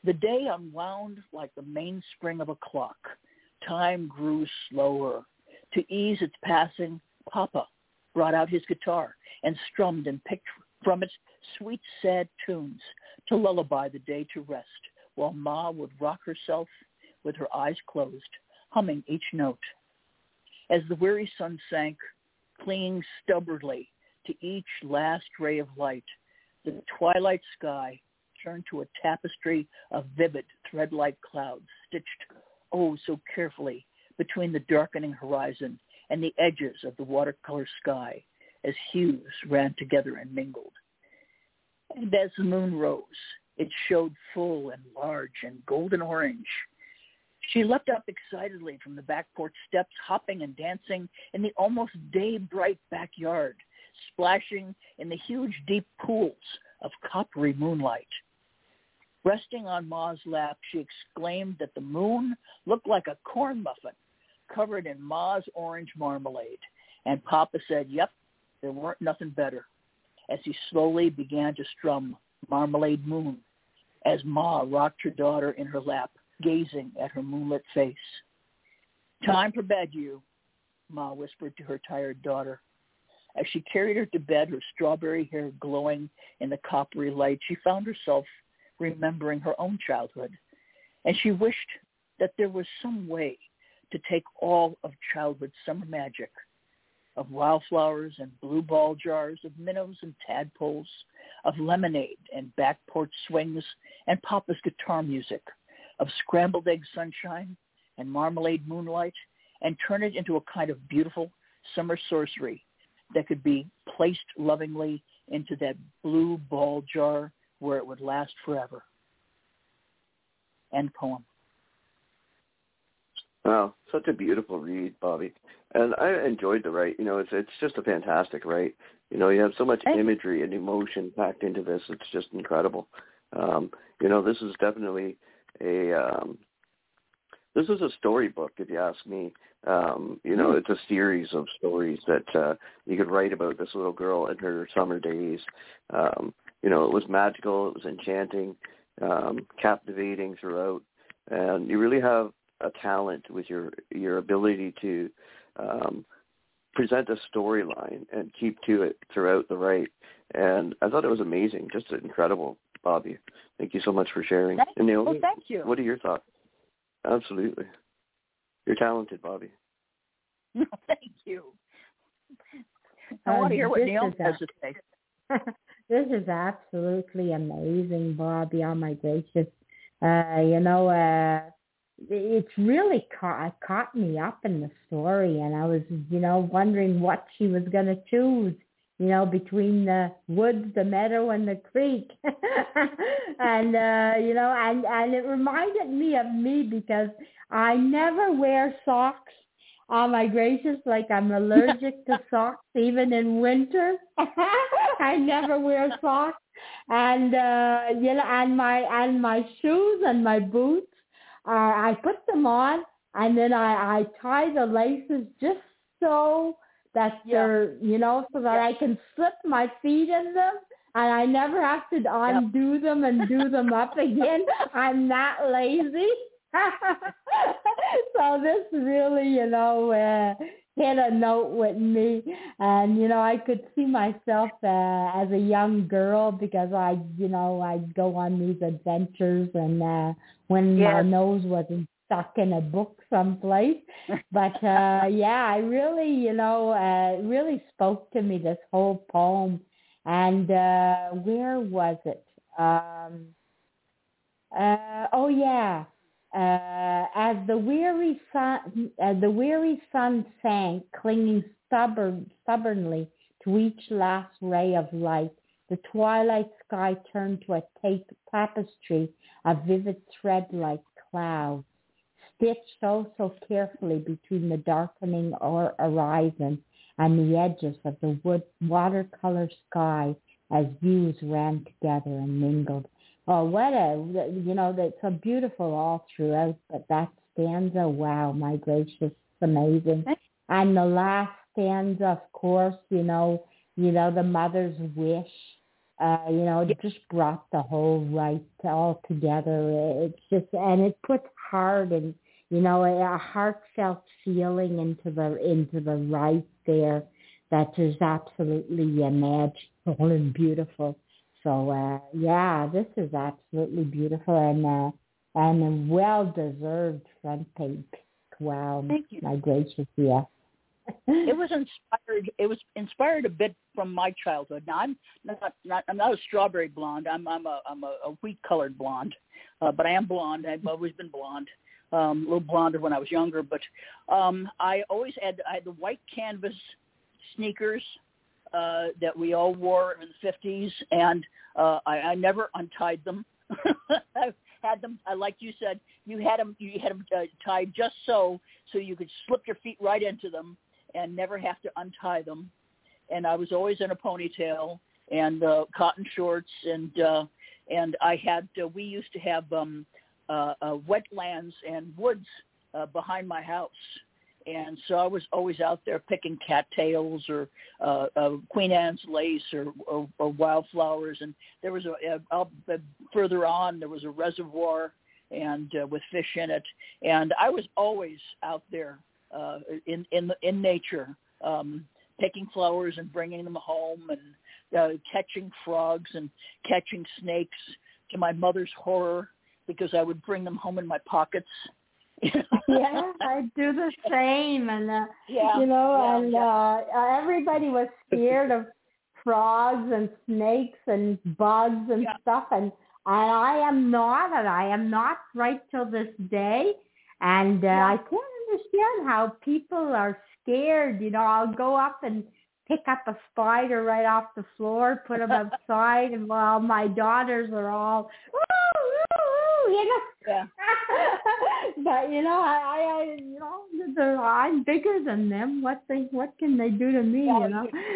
The day unwound like the mainspring of a clock. Time grew slower. To ease its passing, Papa brought out his guitar and strummed and picked from its sweet, sad tunes to lullaby the day to rest, while Ma would rock herself with her eyes closed, humming each note. As the weary sun sank, clinging stubbornly to each last ray of light, the twilight sky turned to a tapestry of vivid thread-like clouds stitched oh so carefully between the darkening horizon and the edges of the watercolor sky as hues ran together and mingled. And as the moon rose, it showed full and large and golden orange. She leapt up excitedly from the back porch steps, hopping and dancing in the almost day-bright backyard, splashing in the huge deep pools of coppery moonlight. Resting on Ma's lap, she exclaimed that the moon looked like a corn muffin covered in Ma's orange marmalade. And Papa said, yep, there weren't nothing better, as he slowly began to strum Marmalade Moon as Ma rocked her daughter in her lap, gazing at her moonlit face. Time for bed, you, Ma whispered to her tired daughter. As she carried her to bed, her strawberry hair glowing in the coppery light, she found herself remembering her own childhood, and she wished that there was some way to take all of childhood's summer magic, of wildflowers and blue ball jars, of minnows and tadpoles, of lemonade and back porch swings and Papa's guitar music, of scrambled egg sunshine and marmalade moonlight, and turn it into a kind of beautiful summer sorcery that could be placed lovingly into that blue ball jar where it would last forever. End poem. Wow, such a beautiful read, Bobby. And I enjoyed the write. It's just a fantastic write. You have so much imagery and emotion packed into this. It's just incredible. This is definitely this is a storybook, if you ask me. It's a series of stories that you could write about this little girl in her summer days. It was magical, it was enchanting, captivating throughout, and you really have a talent with your ability to present a storyline and keep to it throughout the write. And I thought it was amazing, just incredible, Bobby. Thank you so much for sharing. And Naomi, thank you. What are your thoughts? Absolutely. You're talented, Bobby. Thank you. I want to hear what Neil has to say. This is absolutely amazing, Bobby. Oh, my gracious. It's really caught me up in the story, and I was, wondering what she was going to choose, between the woods, the meadow, and the creek. And, and it reminded me of me because I never wear socks. Oh, my gracious, like I'm allergic to socks even in winter. I never wear socks. And, and my shoes and my boots, I put them on, and then I tie the laces just so that they're, so that I can slip my feet in them, and I never have to undo them and do them up again. I'm that lazy. So this really, hit a note with me. And, I could see myself as a young girl because I'd go on these adventures and when my nose wasn't stuck in a book someplace. But, I really, it really spoke to me, this whole poem. And where was it? As the weary sun sank, clinging stubbornly to each last ray of light, the twilight sky turned to a tapestry of vivid thread-like clouds, stitched so carefully between the darkening horizon and the edges of the watercolor sky as hues ran together and mingled. Oh, it's so beautiful all throughout, but that stanza, wow, my gracious, it's amazing. And the last stanza, of course, the mother's wish It just brought the whole right all together. It's just, and it puts heart and, a heartfelt feeling into the right there that is absolutely magical and beautiful. So, this is absolutely beautiful and a well-deserved front page. Wow. Thank you. My gracious, yeah. It was inspired a bit from my childhood. Now I'm not a strawberry blonde. I'm a wheat colored blonde, but I am blonde. I've always been blonde. A little blonder when I was younger, but I always had the white canvas sneakers that we all wore in the 50s, and I never untied them. I had them, like you said, you had them tied just so you could slip your feet right into them and never have to untie them. And I was always in a ponytail and cotton shorts, and I had we used to have wetlands and woods behind my house. And so I was always out there picking cattails or Queen Anne's lace or wildflowers. And there was further on, there was a reservoir and with fish in it. And I was always out there in nature, picking flowers and bringing them home and catching frogs and catching snakes, to my mother's horror, because I would bring them home in my pockets. Yeah, I do the same, and everybody was scared of frogs and snakes and bugs and stuff, and I am not right till this day, and I can't understand how people are scared. I'll go up and pick up a spider right off the floor, put them outside, and while my daughters are all, Yeah. But I'm bigger than them. What can they do to me? You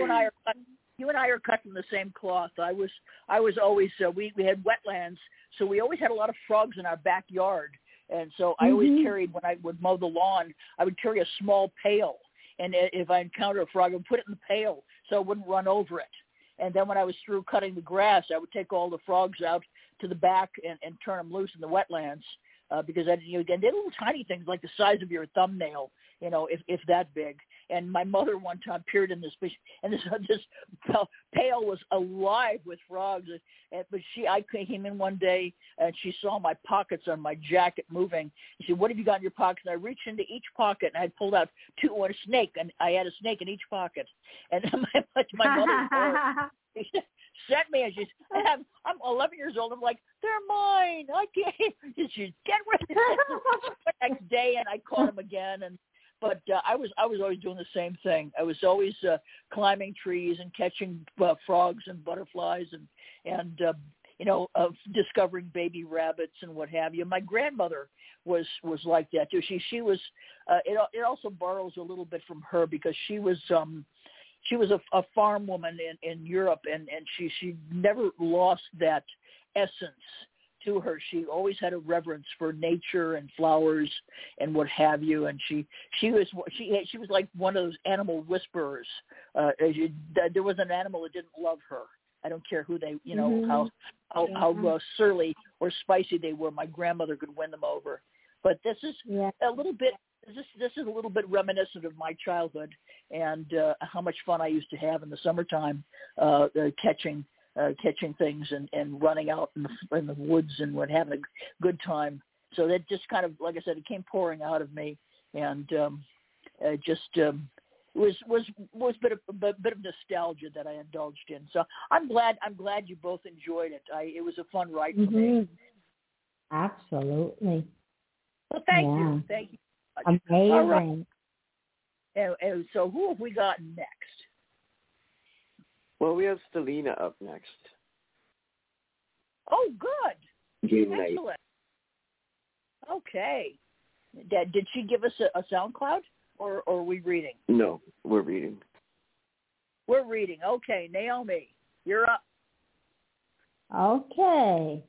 and I are cut from the same cloth. I was always we had wetlands, so we always had a lot of frogs in our backyard, and so I always carried, when I would mow the lawn, I would carry a small pail, and if I encountered a frog, I would put it in the pail so I wouldn't run over it. And then when I was through cutting the grass, I would take all the frogs out to the back and turn them loose in the wetlands, because again, they're little tiny things like the size of your thumbnail, if that big. And my mother one time peered in this fish, and this pail was alive with frogs. But I came in one day, and she saw my pockets on my jacket moving. She said, "What have you got in your pockets?" And I reached into each pocket, and I pulled out a snake, and I had a snake in each pocket. And my mother sent me, and I'm 11 years old. I'm like, "They're mine. I can't." She get rid of them. The next day, and I caught them again, But I was always doing the same thing. I was always climbing trees and catching frogs and butterflies and discovering baby rabbits and what have you. My grandmother was like that too. She was. It also borrows a little bit from her, because she was a farm woman in Europe, and she never lost that essence to her. She always had a reverence for nature and flowers and what have you, and she was like one of those animal whisperers. There was an animal that didn't love her. I don't care who they, how surly or spicy they were. My grandmother could win them over. But this is a little bit. This is a little bit reminiscent of my childhood and how much fun I used to have in the summertime, catching things and running out in the woods and having a good time. So that just kind of, like I said, it came pouring out of me, and was a bit of nostalgia that I indulged in. So I'm glad you both enjoyed it. It was a fun ride for me. Absolutely. Well, thank you. Amazing. All right. And so who have we got next? Well, we have Stelina up next. Oh, good. Game Excellent. night. Okay. Did she give us a SoundCloud, or are we reading? No, we're reading. We're reading. Okay, Naomi, you're up. Okay.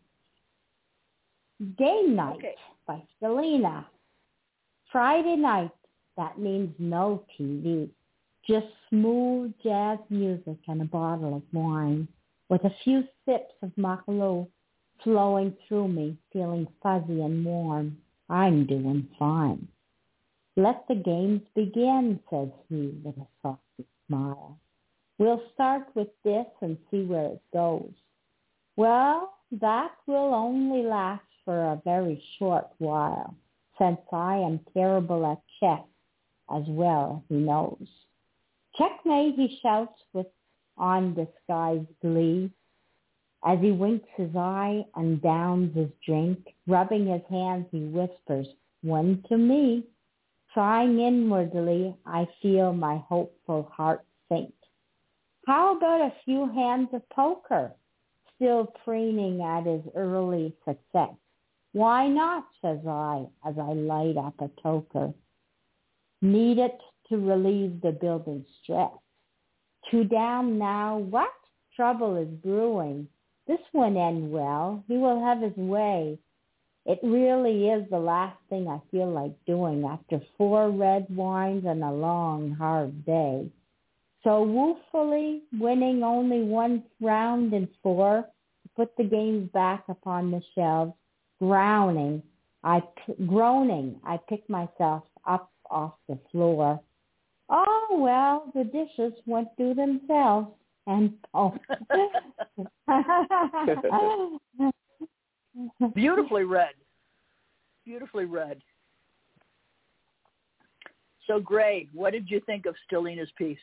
Game night by Stelina. Friday night, that means no TV. Just smooth jazz music and a bottle of wine. with a few sips of Mahalo flowing through me, feeling fuzzy and warm. I'm doing fine. Let the games begin, says he with a soft smile. We'll start with this and see where it goes. Well, that will only last for a very short while, since I am terrible at chess as well, he knows. Checkmate, he shouts with undisguised glee, as he winks his eye and downs his drink. Rubbing his hands, he whispers, one to me. Sighing inwardly, I feel my hopeful heart sink. How about a few hands of poker? Still preening at his early success. Why not, says I, as I light up a toker. Need it to relieve the building stress. Two down now, what trouble is brewing? This won't end well. He will have his way. It really is the last thing I feel like doing after 4 red wines and a long, hard day. So woefully winning only 1 round in 4, to put the games back upon the shelves, groaning, I pick myself up off the floor. Oh, well, the dishes won't do themselves. And Beautifully read. Beautifully read. So, Gray, what did you think of Stelina's piece?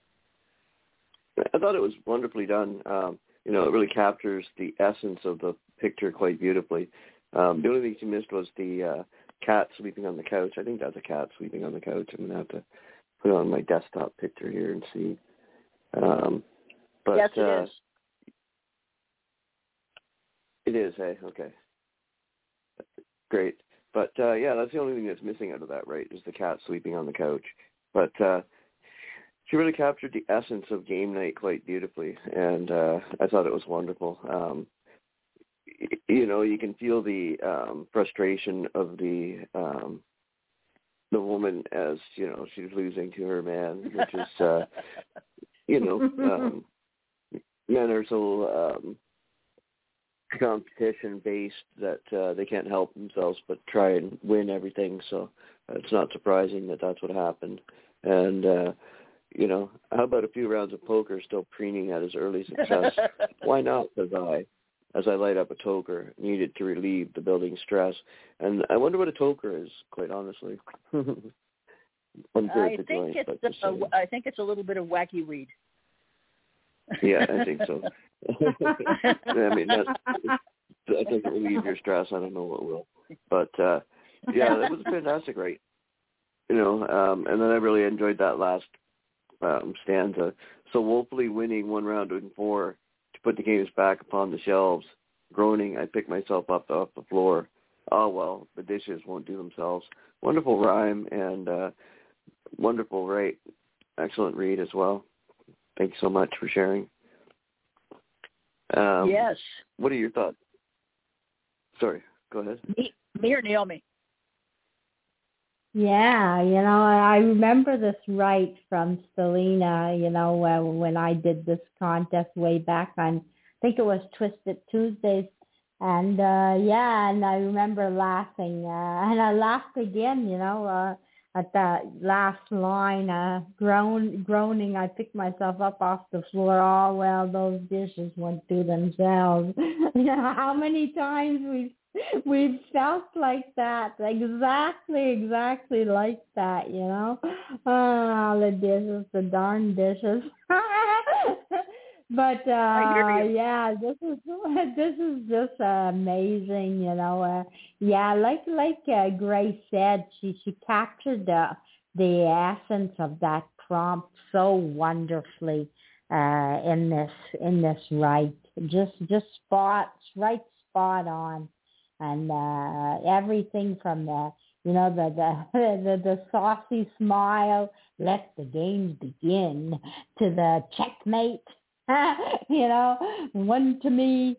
I thought it was wonderfully done. It really captures the essence of the picture quite beautifully. The only thing she missed was the cat sleeping on the couch. I think that's a cat sleeping on the couch. I'm going to have to put it on my desktop picture here and see. But, yes, it is. It is, hey? Okay. Great. But, that's the only thing that's missing out of that, right, is the cat sleeping on the couch. But she really captured the essence of game night quite beautifully, and I thought it was wonderful. You can feel the frustration of the woman as, she's losing to her man, which is, men are so competition-based that they can't help themselves but try and win everything, so it's not surprising that that's what happened. And, how about a few rounds of poker still preening at his early success? Why not, says I, as I light up a toker needed to relieve the building stress. And I wonder what a toker is, quite honestly. I think it's a little bit of wacky weed. Yeah, I think so. I mean, that doesn't relieve your stress. I don't know what will. But, that was fantastic, right? And then I really enjoyed that last stanza. So woefully winning 1 round in 4 to put the games back upon the shelves. Groaning, I pick myself up off the floor. Oh, well, the dishes won't do themselves. Wonderful rhyme and wonderful, right? Excellent read as well. Thank you so much for sharing. Yes. What are your thoughts? Sorry, go ahead. Me or Naomi? Yeah, I remember this right from Stelina, when I did this contest way back on, I think it was Twisted Tuesdays. And, and I remember laughing. And I laughed again, at that last line, groaning, I picked myself up off the floor. Oh, well, those dishes won't do themselves. How many times we've felt like that, exactly like that, the dishes, the darn dishes. But this is just amazing, like Grace said, she captured the essence of that prompt so wonderfully in this right, just spot on, and everything from the saucy smile, let the games begin, to the checkmate. 1 to me,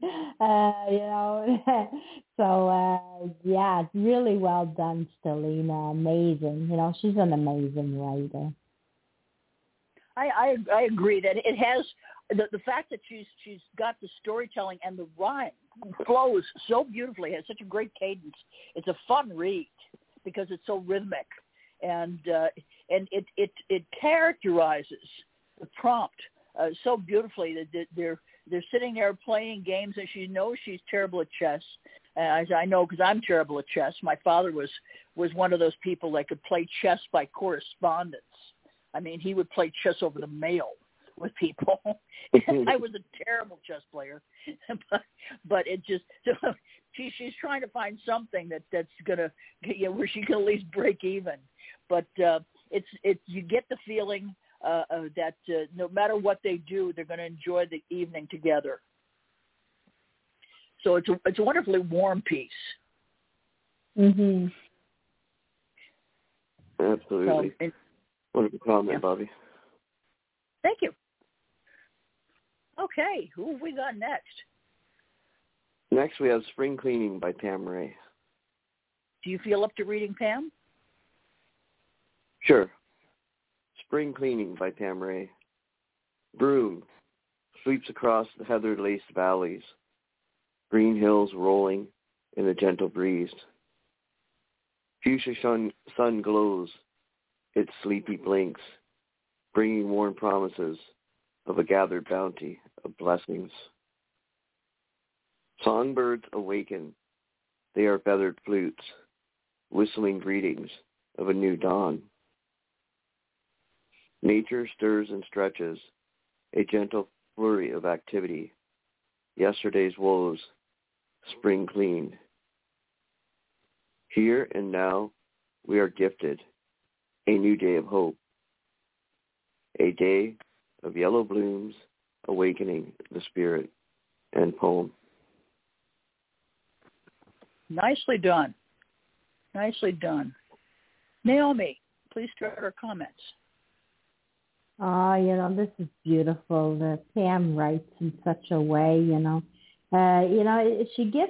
so it's really well done, Stelina. Amazing. She's an amazing writer. I agree that it has the fact that she's got the storytelling and the rhyme flows so beautifully, has such a great cadence. It's a fun read because it's so rhythmic, and it characterizes the prompt so beautifully that they're sitting there playing games, and she knows she's terrible at chess. As I know, because I'm terrible at chess. My father was one of those people that could play chess by correspondence. I mean, he would play chess over the mail with people. I was a terrible chess player, but it just she's trying to find something that's gonna where she can at least break even. But it's you get the feeling that no matter what they do, they're going to enjoy the evening together. So it's a wonderfully warm piece. Mhm. Absolutely. So, Wonderful comment, Bobby. Thank you. Okay, who have we got next? Next, we have Spring Cleaning by Pam Ray. Do you feel up to reading, Pam? Sure. Spring Cleaning by Pam Ray. Broom sweeps across the heather-laced valleys, green hills rolling in a gentle breeze. Fuchsia sun glows its sleepy blinks, bringing warm promises of a gathered bounty of blessings. Songbirds awaken. They are feathered flutes, whistling greetings of a new dawn. Nature stirs and stretches, a gentle flurry of activity. Yesterday's woes, spring cleaned. Here and now, we are gifted a new day of hope, a day of yellow blooms awakening the spirit. End poem. Nicely done. Nicely done. Naomi, please start our comments. Oh, this is beautiful. The Pam writes in such a way, she gives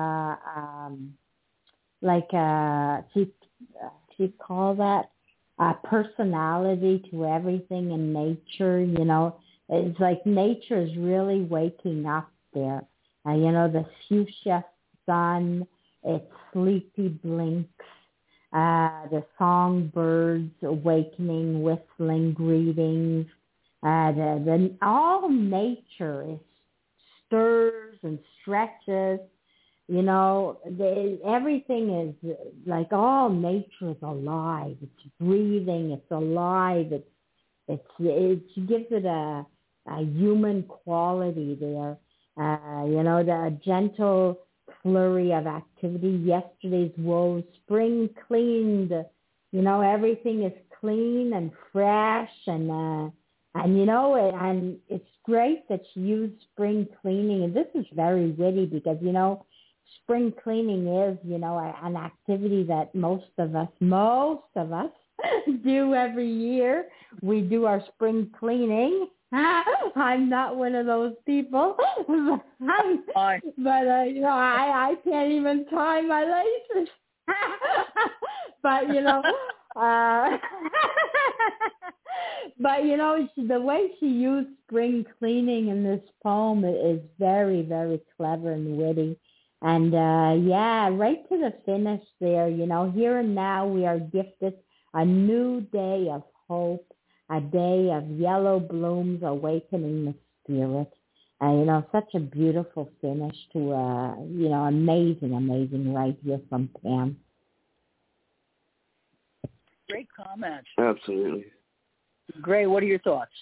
she call that a personality to everything in nature. It's like nature is really waking up there. The fuchsia sun, its sleepy blinks. The songbirds awakening, whistling greetings. All nature stirs and stretches. Everything is like all nature is alive. It's breathing. It's alive. It gives it a human quality there. The gentle flurry of activity, yesterday's woes, spring cleaned, everything is clean and fresh and it's great that she used spring cleaning. And this is very witty because, spring cleaning is, an activity that most of us do every year. We do our spring cleaning. I'm not one of those people, but I can't even tie my laces. But the way she used spring cleaning in this poem is very, very clever and witty. And right to the finish there. Here and now we are gifted a new day of hope. A day of yellow blooms awakening the spirit. Such a beautiful finish to amazing right here from Pam. Great comment. Absolutely. Gray, what are your thoughts?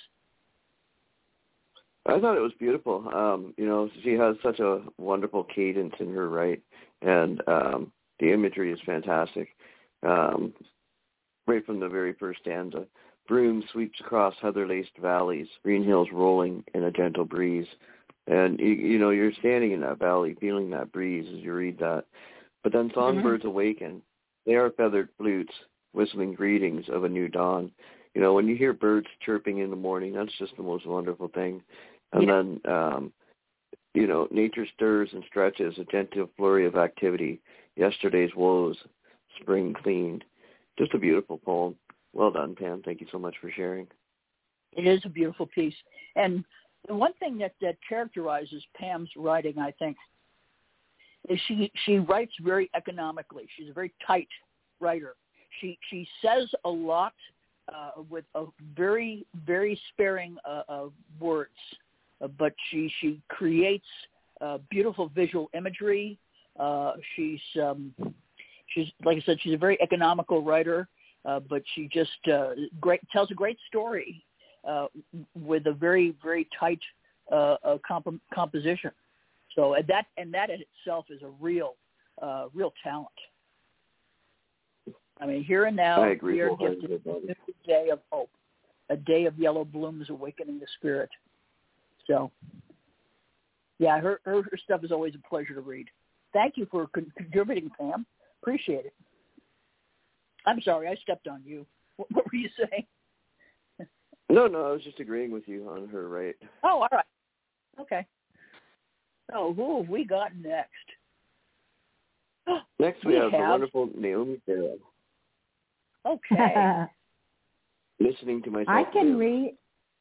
I thought it was beautiful. She has such a wonderful cadence in her right, and the imagery is fantastic. Right from the very first stanza. Broom sweeps across heather-laced valleys, green hills rolling in a gentle breeze. And, you're standing in that valley, feeling that breeze as you read that. But then songbirds awaken. They are feathered flutes, whistling greetings of a new dawn. When you hear birds chirping in the morning, that's just the most wonderful thing. And then, nature stirs and stretches, a gentle flurry of activity. Yesterday's woes, spring cleaned. Just a beautiful poem. Well done, Pam. Thank you so much for sharing. It is a beautiful piece. And the one thing that characterizes Pam's writing, I think, is she writes very economically. She's a very tight writer. She says a lot with a very, very sparing words, but she creates beautiful visual imagery. She's like I said, she's a very economical writer, but she just tells a great story with a very, very tight composition. So that in itself is a real talent. I mean, here and now, I agree. we are gifted a day of hope, a day of yellow blooms awakening the spirit. So, yeah, her stuff is always a pleasure to read. Thank you for contributing, Pam. Appreciate it. I'm sorry, I stepped on you. What were you saying? No, I was just agreeing with you on her rate. Oh, all right. Okay. Oh, who have we got next? Next we have the wonderful Naomi Farrow. Okay. Listening to myself. I can read.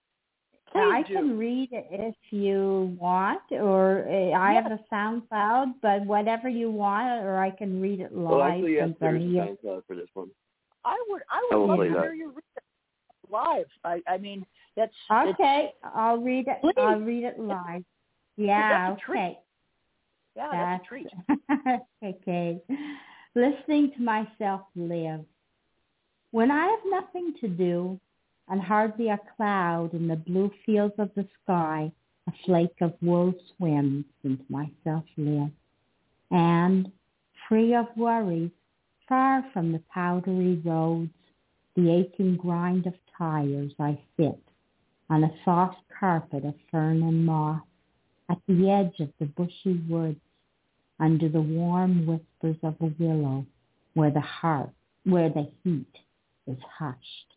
I do. can read if you want, or I have a SoundCloud, but whatever you want, or I can read it live. Well, actually, yes, there's a SoundCloud for this one. I would love to hear you read it live. I mean, that's okay. I'll read it. Please. I'll read it live. Yeah. That's a treat. Okay. Yeah, that's a treat. Okay. Listening to myself live. When I have nothing to do and hardly a cloud in the blue fields of the sky, a flake of wool swims into myself live. And, free of worries, far from the powdery roads, the aching grind of tires, I sit on a soft carpet of fern and moss at the edge of the bushy woods, under the warm whispers of a willow, where the heat is hushed.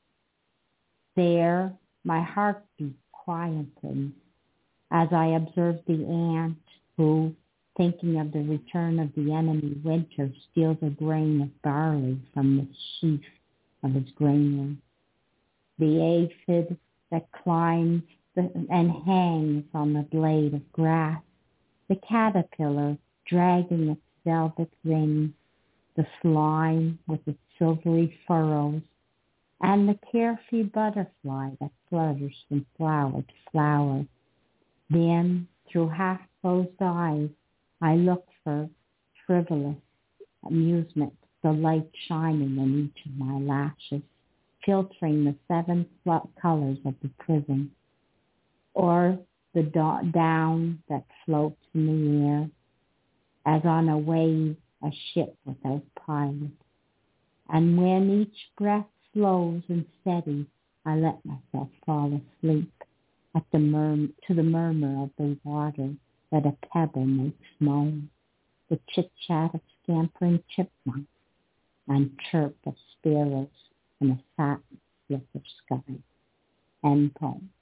There, my heartbeat quietens as I observe the ant who, thinking of the return of the enemy winter, steals a grain of barley from the sheath of his granary. The aphid that climbs and hangs on the blade of grass, the caterpillar dragging its velvet wings, the slime with its silvery furrows, and the carefree butterfly that flutters from flower to flower. Then, through half-closed eyes, I look for frivolous amusement, the light shining in each of my lashes, filtering the 7 colors of the prism, or the down that floats in the air, as on a wave, a ship without pilot. And when each breath slows and steadies, I let myself fall asleep to the murmur of the water that a pebble makes moan, the chit-chat of scampering chipmunks, and chirp of sparrows in a satin slip of sky. End poem.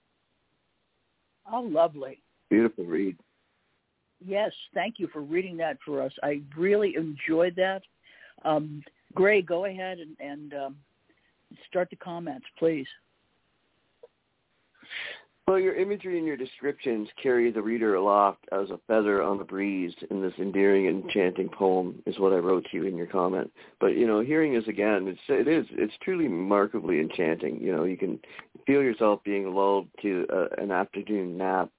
Oh, lovely. Beautiful read. Yes, thank you for reading that for us. I really enjoyed that. Gray, go ahead and start the comments, please. Well, your imagery and your descriptions carry the reader aloft as a feather on the breeze in this endearing and enchanting poem is what I wrote to you in your comment. But, hearing this again, it's truly remarkably enchanting. You can feel yourself being lulled to an afternoon nap,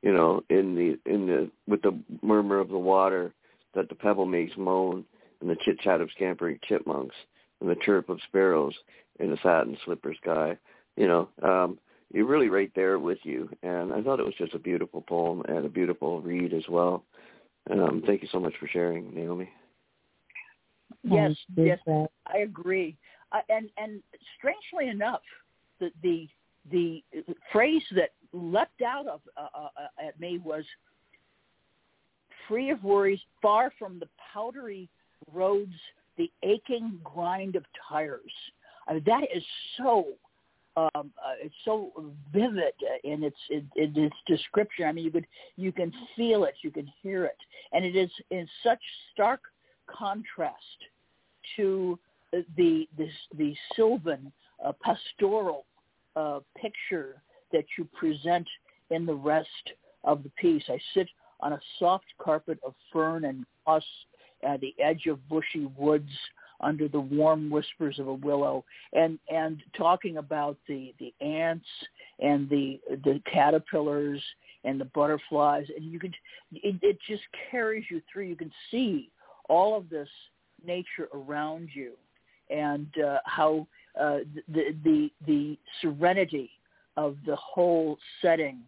with the murmur of the water that the pebble makes moan, and the chit-chat of scampering chipmunks, and the chirp of sparrows in the satin slipper sky. You're really right there with you, and I thought it was just a beautiful poem and a beautiful read as well. Thank you so much for sharing, Naomi. Yes, I agree. And strangely enough, the phrase that leapt out of at me was free of worries, far from the powdery roads, the aching grind of tires. I mean, that is so it's so vivid in its description. I mean, you can feel it, you can hear it, and it is in such stark contrast to the sylvan pastoral picture that you present in the rest of the piece. I sit on a soft carpet of fern and moss at the edge of bushy woods under the warm whispers of a willow, and talking about the ants and the caterpillars and the butterflies, and it just carries you through. You can see all of this nature around you, and how the serenity of the whole setting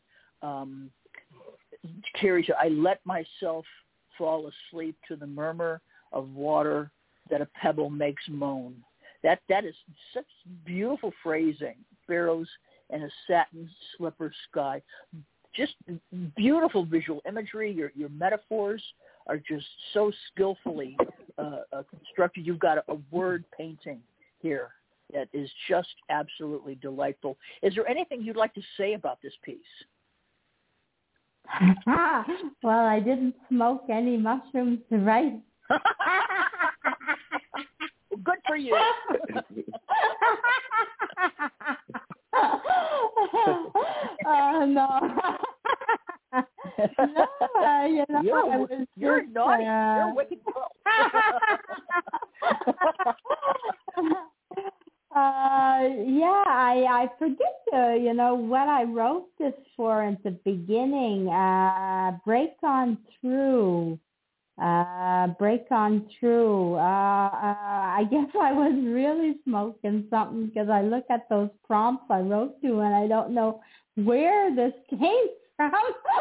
carries you. I let myself fall asleep to the murmur of water that a pebble makes moan. That is such beautiful phrasing. Sparrows and a satin slipper sky. Just beautiful visual imagery. Your metaphors are just so skillfully constructed. You've got a word painting here that is just absolutely delightful. Is there anything you'd like to say about this piece? Well, I didn't smoke any mushrooms to write. Good for you. No. No, you're naughty. You're a wicked girl. I forget, what I wrote this for at the beginning. Break on through. I guess I was really smoking something because I look at those prompts I wrote to and I don't know where this came from.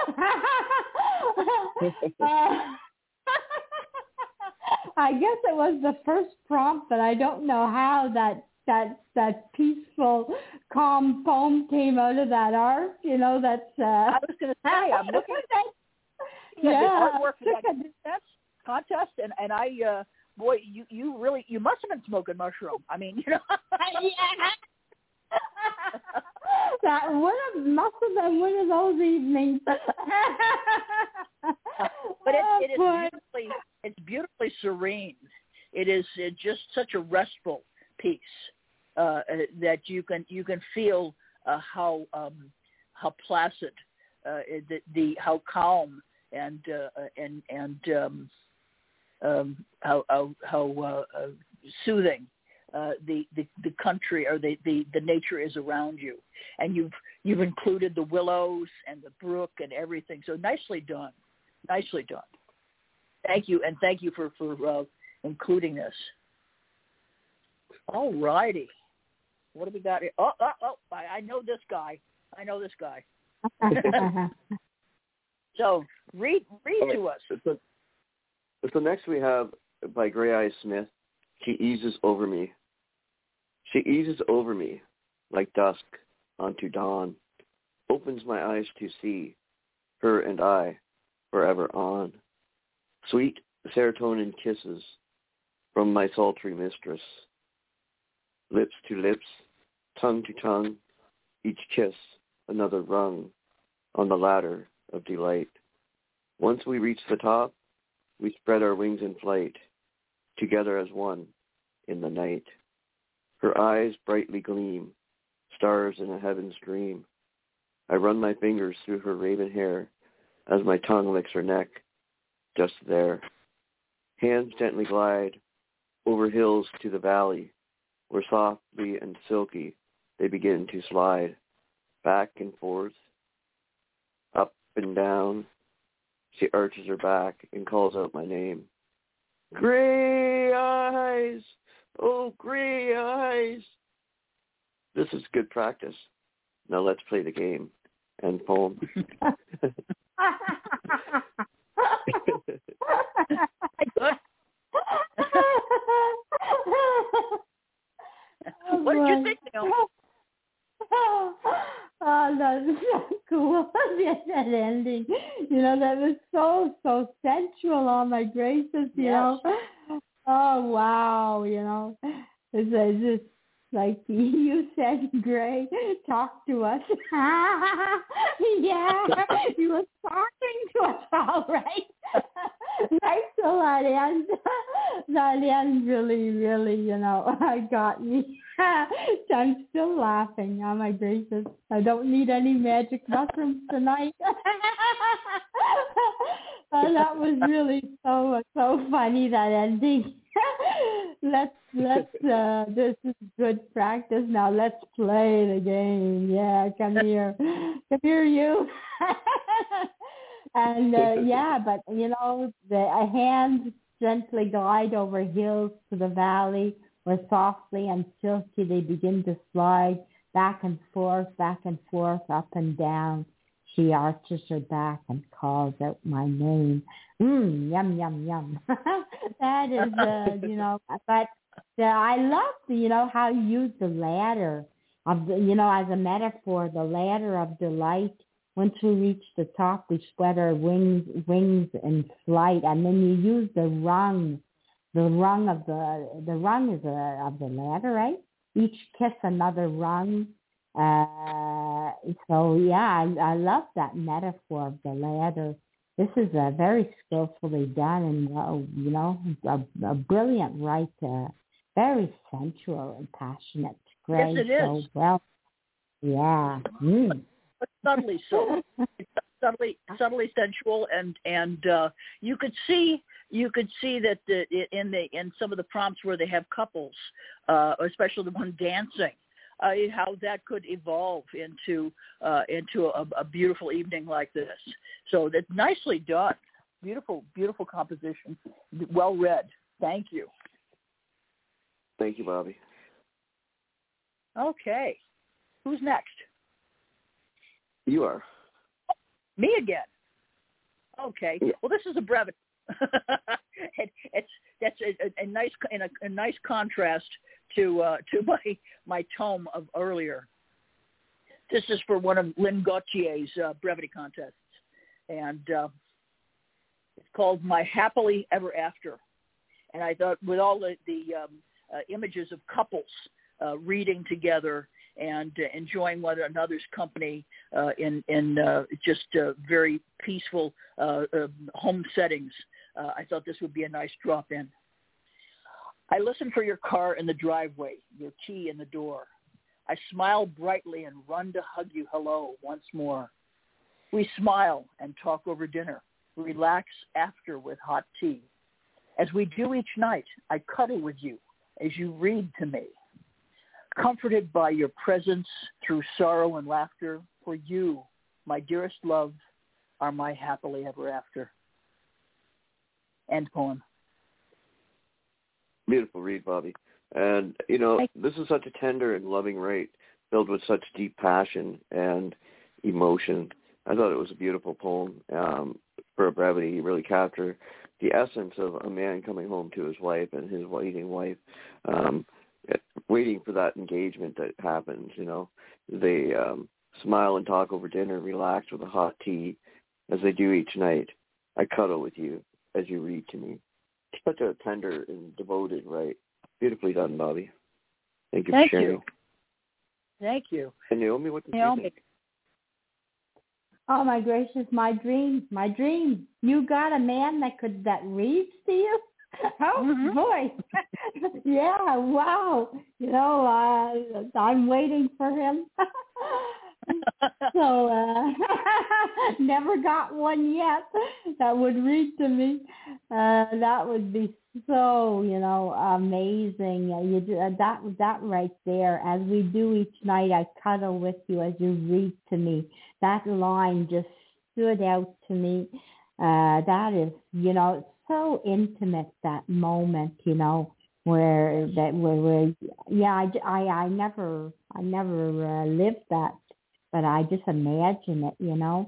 I guess it was the first prompt, but I don't know how that peaceful, calm poem came out of that art. That's. I was going to say, I'm looking at that. The artwork for that contest, and I, boy, you must have been smoking mushroom. I mean, that must have been one of those evenings. But it's beautifully serene. It is just such a restful piece that you can feel how placid, how calm and how soothing the country or the nature is around you, and you've included the willows and the brook and everything. So nicely done. Thank you, and thank you for including this. All righty, what do we got here? Oh! I know this guy. So read to us. So next we have by Gray Eyes Smith. She eases over me. She eases over me like dusk onto dawn. Opens my eyes to see her and I forever on. Sweet serotonin kisses from my sultry mistress. Lips to lips, tongue to tongue, each kiss another rung on the ladder of delight. Once we reach the top, we spread our wings in flight, together as one in the night. Her eyes brightly gleam, stars in a heaven's dream. I run my fingers through her raven hair as my tongue licks her neck, just there. Hands gently glide over hills to the valley, where softly and silky they begin to slide, back and forth, up and down. She arches her back and calls out my name. Gray eyes, oh gray eyes. This is good practice. Now let's play the game. End poem. What did you think, Neil? Oh, that was so cool. That ending. That was so sensual. Oh, my gracious, you know. Oh, wow, It's just like you said, Gray, talk to us. Yeah, he was talking to us all right. Thanks a lot, and That end really, really, got me. I'm still laughing. Oh my gracious! I don't need any magic mushrooms tonight. That was really so funny, that ending. Let's this is good practice. Now let's play the game. Yeah, come here, you. And but a hand gently glide over hills to the valley, where softly and silky they begin to slide back and forth, up and down. She arches her back and calls out my name. Yum, yum, yum. That is, but I love, how you use the ladder of the, as a metaphor, the ladder of delight. Once we reach the top, we spread our wings in flight, and then you use the rung. The rung of the rung is of the ladder, right? Each kiss another rung. I love that metaphor of the ladder. This is very skillfully done, and a brilliant writer, very sensual and passionate. Great. Yes, it is. So well, yeah. But subtly so. Subtly sensual, and you could see that in some of the prompts where they have couples, especially the one dancing, how that could evolve into a beautiful evening like this. So that's nicely done. Beautiful composition. Well read. Thank you. Thank you, Bobby. Okay. Who's next? You are. Me again. Okay. Yeah. Well, this is a brevity. That's a nice contrast to my tome of earlier. This is for one of Lynn Gauthier's brevity contests, and it's called My Happily Ever After. And I thought, with all the images of couples reading together and enjoying one another's company in just very peaceful home settings, I thought this would be a nice drop-in. I listen for your car in the driveway, your key in the door. I smile brightly and run to hug you hello once more. We smile and talk over dinner, relax after with hot tea. As we do each night, I cuddle with you as you read to me. Comforted by your presence through sorrow and laughter, for you, my dearest love, are my happily ever after. End poem. Beautiful read, Bobby. And, this is such a tender and loving rite, filled with such deep passion and emotion. I thought it was a beautiful poem. For a brevity, you really capture the essence of a man coming home to his wife and his waiting wife, waiting for that engagement that happens. They smile and talk over dinner, relax with a hot tea, as they do each night. I cuddle with you as you read to me. Such a tender and devoted, right? Beautifully done, Bobby. Thank you for sharing. Thank you. And Naomi, what did you think? Oh my gracious, my dream. You got a man that reads to you? Oh boy. Yeah, wow. I'm waiting for him. So never got one yet that would read to me. That would be so, amazing. You do, that right there. As we do each night, I cuddle with you as you read to me. That line just stood out to me. That is, it's so intimate, that moment, where I never lived that, but I just imagine it,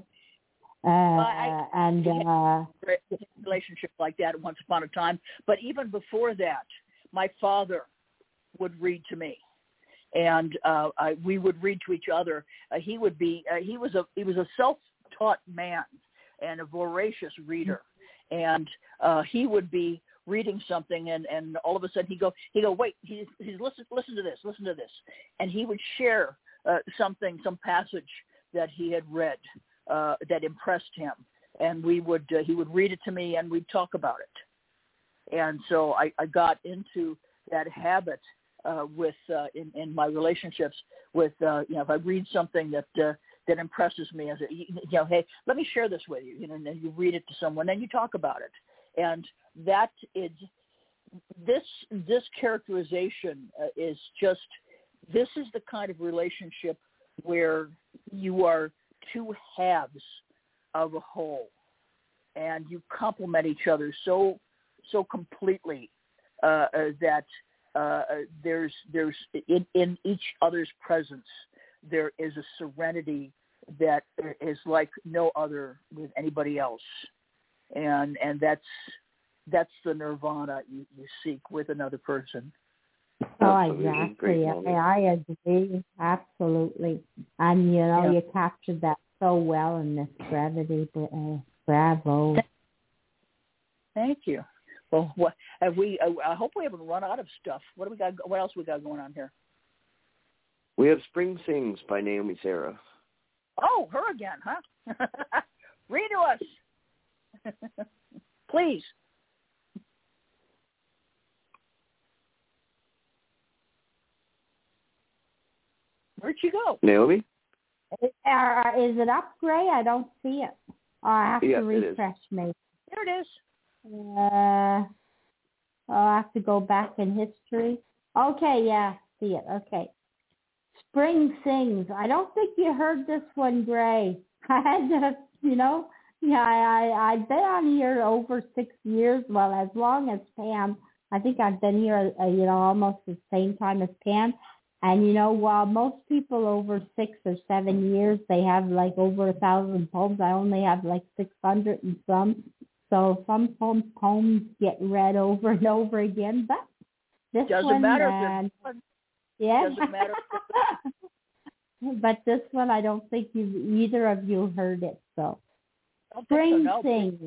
relationship like that once upon a time. But even before that, my father would read to me, and we would read to each other. He was a self-taught man and a voracious reader, and he would be reading something, and all of a sudden he'd go wait, he's listen to this, and he would share some passage that he had read that impressed him, and he would read it to me, and we'd talk about it. And so I got into that habit with in my relationships with if I read something that impresses me, as hey, let me share this with you, and then you read it to someone, then you talk about it, and that is this characterization is just, this is the kind of relationship where you are two halves of a whole, and you complement each other so completely that there's in each other's presence there is a serenity that is like no other with anybody else, and that's the nirvana you seek with another person. Oh, exactly. I agree. Absolutely. And, you captured that so well in this brevity. Bravo. Thank you. Well, what have we? I hope we haven't run out of stuff. What do we got? What else we got going on here? We have Spring Sings by Naomi Sarah. Oh, her again, huh? Read to us, please. Where'd she go? Naomi? Is it up, Gray? I don't see it. I have to refresh me. There it is. I'll have to go back in history. Okay, yeah, see it. Okay. Spring Sings. I don't think you heard this one, Gray. I had to, I've been on here over 6 years. Well, as long as Pam. I think I've been here, almost the same time as Pam. And, while most people over 6 or 7 years, they have like over 1,000 poems, I only have like 600 and some. So some poems get read over and over again. But this doesn't matter. Yeah. Doesn't matter. But this one, I don't think either of you heard it. So, Spring Sings.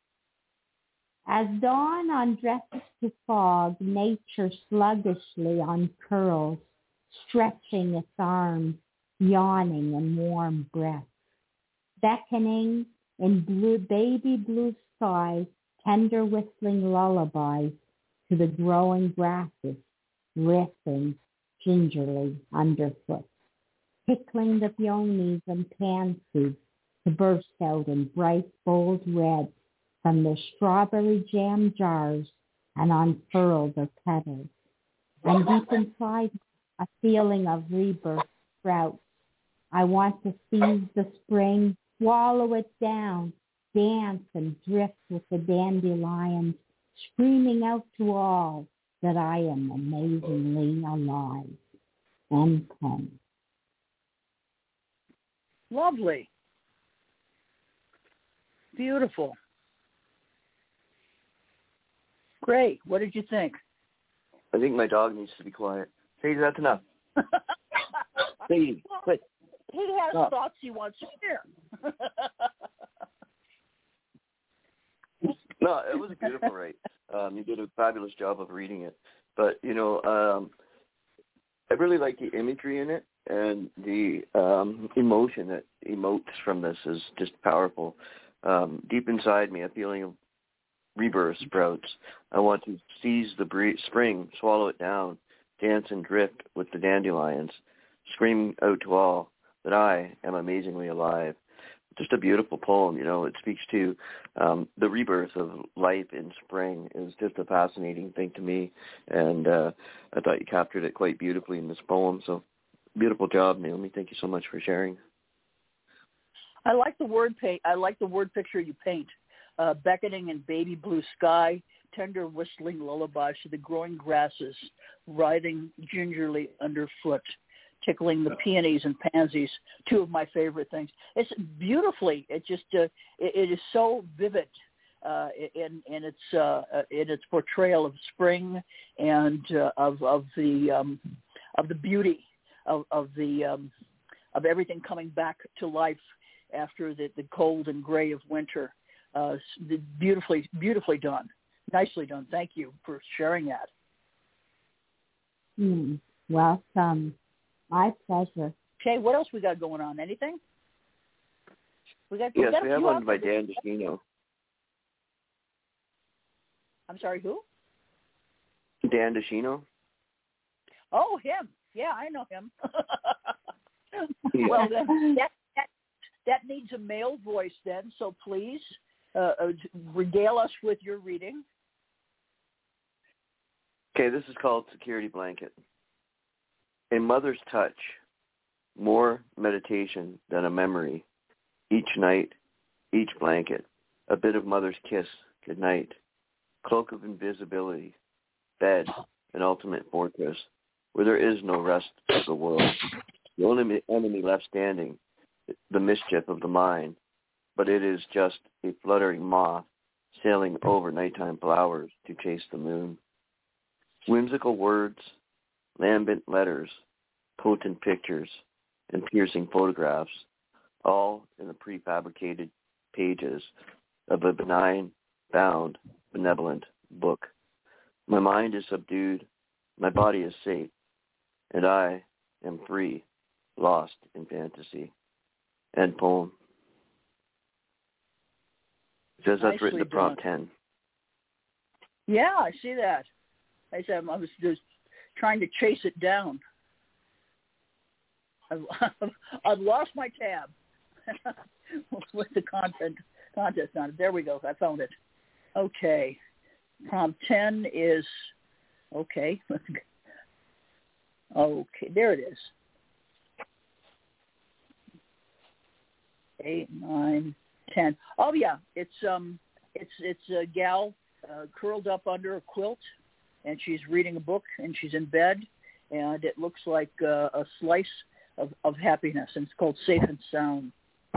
As dawn undresses to fog, nature sluggishly uncurls, stretching its arms, yawning in warm breath, beckoning in baby blue skies, tender whistling lullabies to the growing grasses, riffing gingerly underfoot, tickling the peonies and pansies to burst out in bright, bold red from their strawberry jam jars and unfurl their petals. And deep inside, a feeling of rebirth sprouts. I want to seize the spring, swallow it down, dance and drift with the dandelions, screaming out to all that I am amazingly alive. End poem. Lovely. Beautiful. Great. What did you think? I think my dog needs to be quiet. Say that's enough. Say, quit. He has thoughts he wants to share. No, it was a beautiful write. You did a fabulous job of reading it. But, I really like the imagery in it, and the emotion that emotes from this is just powerful. Deep inside me, a feeling of rebirth sprouts. I want to seize the spring, swallow it down, dance and drift with the dandelions, scream out to all that I am amazingly alive. Just a beautiful poem, It speaks to the rebirth of life in spring is just a fascinating thing to me, and I thought you captured it quite beautifully in this poem. So, beautiful job, Naomi. Thank you so much for sharing. I like the word paint. I like the word picture you paint. Beckoning in baby blue sky, tender whistling lullabies to the growing grasses, writhing gingerly underfoot, tickling the peonies and pansies, two of my favorite things. It's beautifully. It just it is so vivid in its portrayal of spring and of the beauty of everything coming back to life after the cold and gray of winter. Beautifully done. Nicely done. Thank you for sharing that. Welcome. My pleasure. Okay, what else we got going on? Anything? We have one by Dan DeSino. I'm sorry, who? Dan DeShino. Oh, him. Yeah, I know him. Yeah. Well, then that needs a male voice then, so please regale us with your reading. Okay, this is called Security Blanket. A mother's touch, more meditation than a memory. Each night, each blanket, a bit of mother's kiss, good night. Cloak of invisibility, bed, an ultimate fortress, where there is no rest of the world. The only enemy left standing, the mischief of the mind, but it is just a fluttering moth sailing over nighttime flowers to chase the moon. Whimsical words, lambent letters, potent pictures, and piercing photographs, all in the prefabricated pages of a benign, bound, benevolent book. My mind is subdued, my body is safe, and I am free, lost in fantasy. End poem. It says that's written to prompt 10. Yeah, I see that. I said I was just trying to chase it down. I've lost my tab with the contest on it. There we go. I found it. Okay. Prompt 10 is, okay. Okay, there it is. 8, 9, 10. Oh yeah, it's a gal curled up under a quilt, and she's reading a book, and she's in bed, and it looks like a slice of happiness, and it's called Safe and Sound.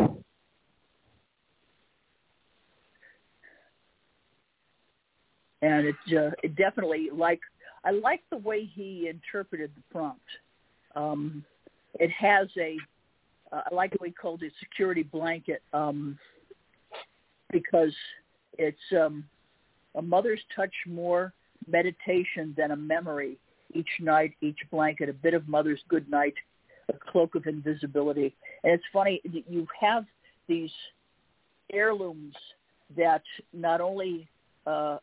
And it definitely, I like the way he interpreted the prompt. It has I like what he called it security blanket, because it's a mother's touch, more meditation than a memory. Each night, each blanket, a bit of mother's good night, a cloak of invisibility. And it's funny, you have these heirlooms that not only are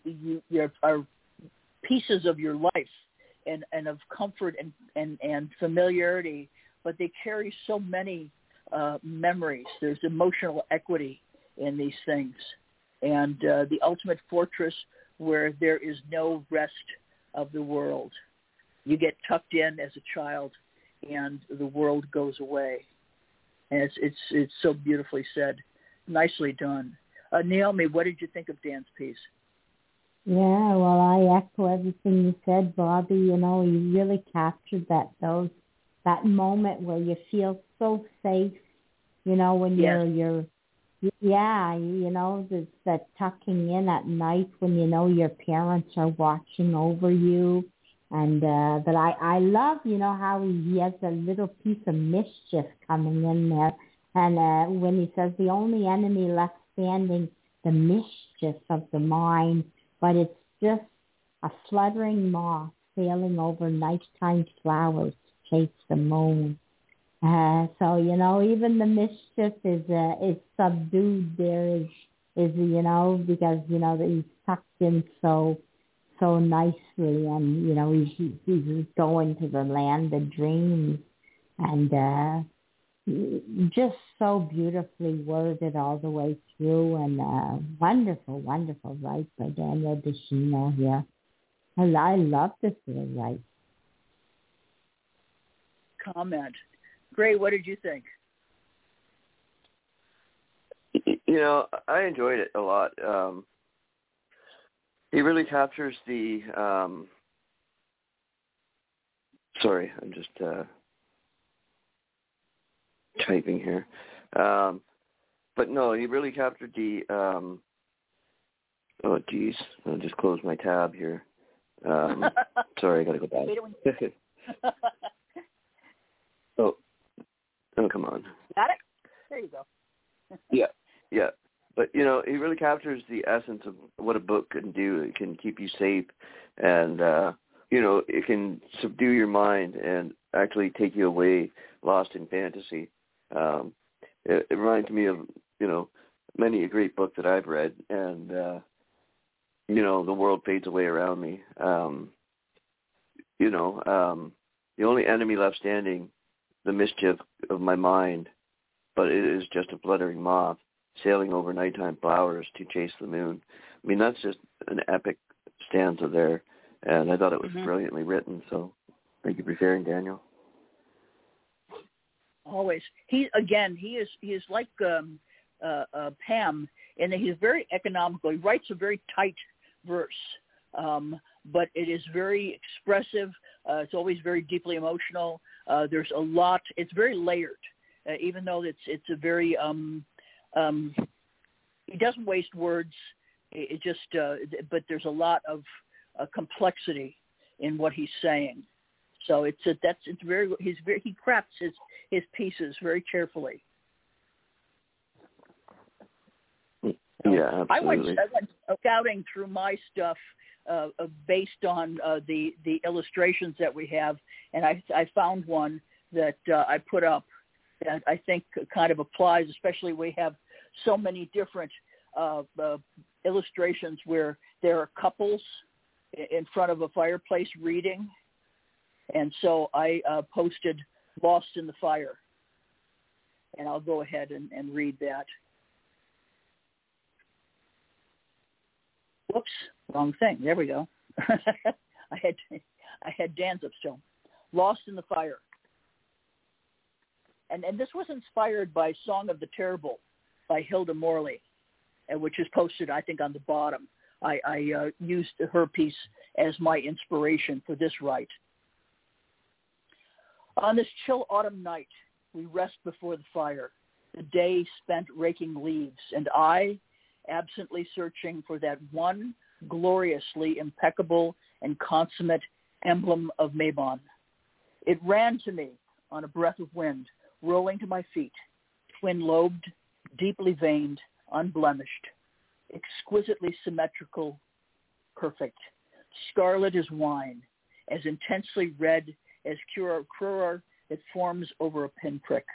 pieces of your life and of comfort and familiarity, but they carry so many memories. There's emotional equity in these things. And the ultimate fortress where there is no rest of the world. You get tucked in as a child and the world goes away. And it's so beautifully said. Nicely done. Naomi, what did you think of Dan's piece? Yeah, well, I echo everything you said, Bobby. You know, you really captured that moment where you feel so safe, you know, when yes. you're you know, there's that tucking in at night when you know your parents are watching over you. And but I love, you know, how he has a little piece of mischief coming in there. And when he says the only enemy left standing, the mischief of the mind, but it's just a fluttering moth sailing over nighttime flowers to chase the moon. So, you know, even the mischief is subdued there, is you know, because, you know, that he's tucked in so nicely, and, you know, he's going to the land of dreams, and just so beautifully worded all the way through, and wonderful write by Daniel DeShino here. I love this little write. Comment. Gray, what did you think? You know, I enjoyed it a lot. He really captures the sorry, I'm just typing here. But no, he really captured the oh geez, I'll just close my tab here. Sorry, I gotta go back. Oh, come on. Got it? There you go. Yeah. But, you know, he really captures the essence of what a book can do. It can keep you safe, and, you know, it can subdue your mind and actually take you away, lost in fantasy. It reminds me of, you know, many a great book that I've read, and the world fades away around me. The only enemy left standing, the mischief of my mind, but it is just a fluttering moth sailing over nighttime flowers to chase the moon. I mean, that's just an epic stanza there, and I thought it was brilliantly written, so thank you for sharing, Daniel. Always. He is like Pam, in that he's very economical. He writes a very tight verse, but it is very expressive. It's always very deeply emotional. There's a lot. It's very layered, even though it's a very. He doesn't waste words. It just, but there's a lot of complexity in what he's saying. So he crafts his pieces very carefully. Yeah, absolutely. I went scouting through my stuff based on the illustrations that we have, and I found one that I put up that I think kind of applies. Especially we have so many different illustrations where there are couples in front of a fireplace reading, and so I posted "Lost in the Fire," and I'll go ahead and read that. Whoops, wrong thing. There we go. I had Dan's up still. Lost in the Fire. And this was inspired by Song of the Terrible by Hilda Morley, which is posted, I think, on the bottom. I used her piece as my inspiration for this rite. On this chill autumn night, we rest before the fire, the day spent raking leaves, and I, absently searching for that one gloriously impeccable and consummate emblem of Mabon. It ran to me on a breath of wind, rolling to my feet, twin-lobed, deeply veined, unblemished, exquisitely symmetrical, perfect, scarlet as wine, as intensely red as curare that forms over a pinprick.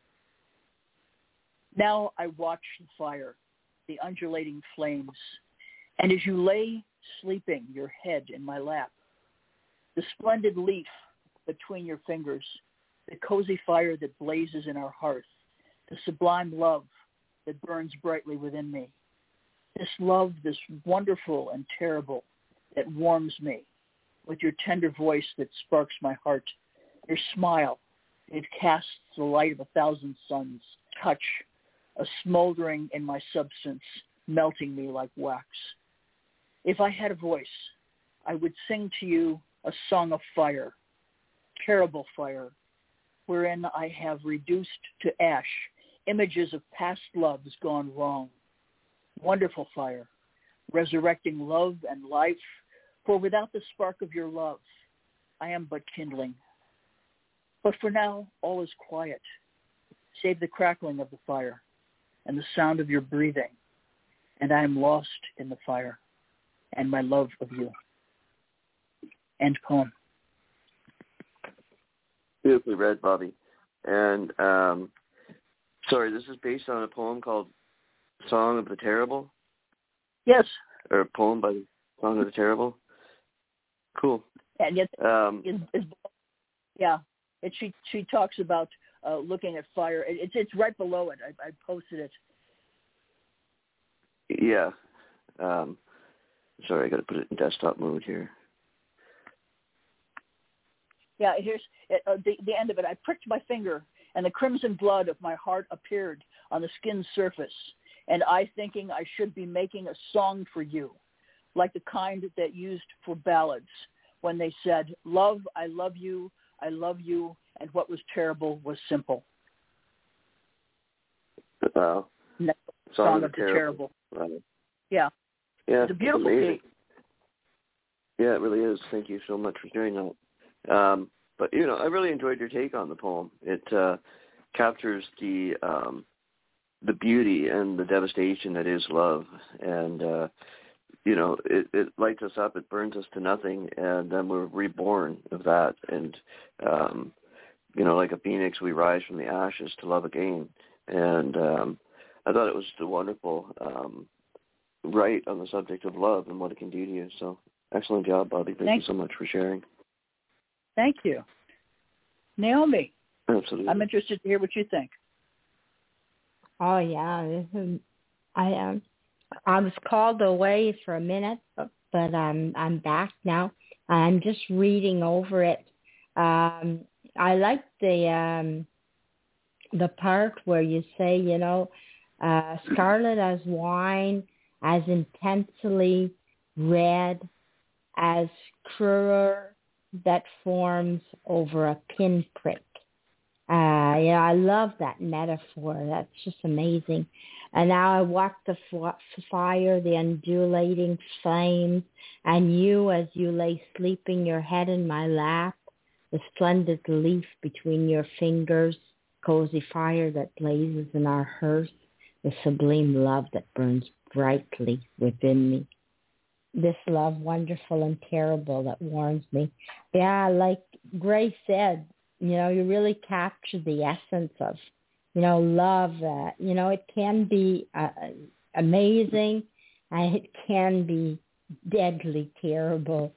Now I watch the fire, the undulating flames, and as you lay sleeping, your head in my lap, the splendid leaf between your fingers, the cozy fire that blazes in our hearth, the sublime love that burns brightly within me, this love, this wonderful and terrible, that warms me, with your tender voice that sparks my heart, your smile, it casts the light of 1,000 suns, touch, a smoldering in my substance, melting me like wax. If I had a voice, I would sing to you a song of fire, terrible fire, wherein I have reduced to ash images of past loves gone wrong. Wonderful fire, resurrecting love and life, for without the spark of your love, I am but kindling. But for now, all is quiet, save the crackling of the fire and the sound of your breathing, and I am lost in the fire and my love of you. End poem. Beautifully read, Bobby. And, sorry, this is based on a poem called Song of the Terrible? Yes. Or a poem by Song of the Terrible? Cool. And yet, yeah, she talks about looking at fire. It's right below it. I posted it. Yeah. Sorry, I got to put it in desktop mode here. Yeah, here's the end of it. I pricked my finger, and the crimson blood of my heart appeared on the skin's surface, and I thinking I should be making a song for you, like the kind that used for ballads, when they said, love, I love you, and what was terrible was simple. Wow. Song of the Terrible. Right. Yeah. Yeah. It's a beautiful piece. Yeah, it really is. Thank you so much for doing that. But, I really enjoyed your take on the poem. It captures the beauty and the devastation that is love. And, it lights us up, it burns us to nothing, and then we're reborn of that. And, like a phoenix, we rise from the ashes to love again. And I thought it was a wonderful write on the subject of love and what it can do to you. So excellent job, Bobby. Thank you so much for sharing. Thank you. Naomi, absolutely. I'm interested to hear what you think. Oh, yeah. I was called away for a minute, but I'm back now. I'm just reading over it. I like the part where you say, scarlet as wine, as intensely red as cruer that forms over a pinprick. I love that metaphor. That's just amazing. And now I walk the fire, the undulating flames, and you as you lay sleeping, your head in my lap, the splendid leaf between your fingers, cozy fire that blazes in our hearth, the sublime love that burns brightly within me. This love, wonderful and terrible, that warms me. Yeah, like Grace said, you really capture the essence of, love. It can be amazing, and it can be deadly terrible,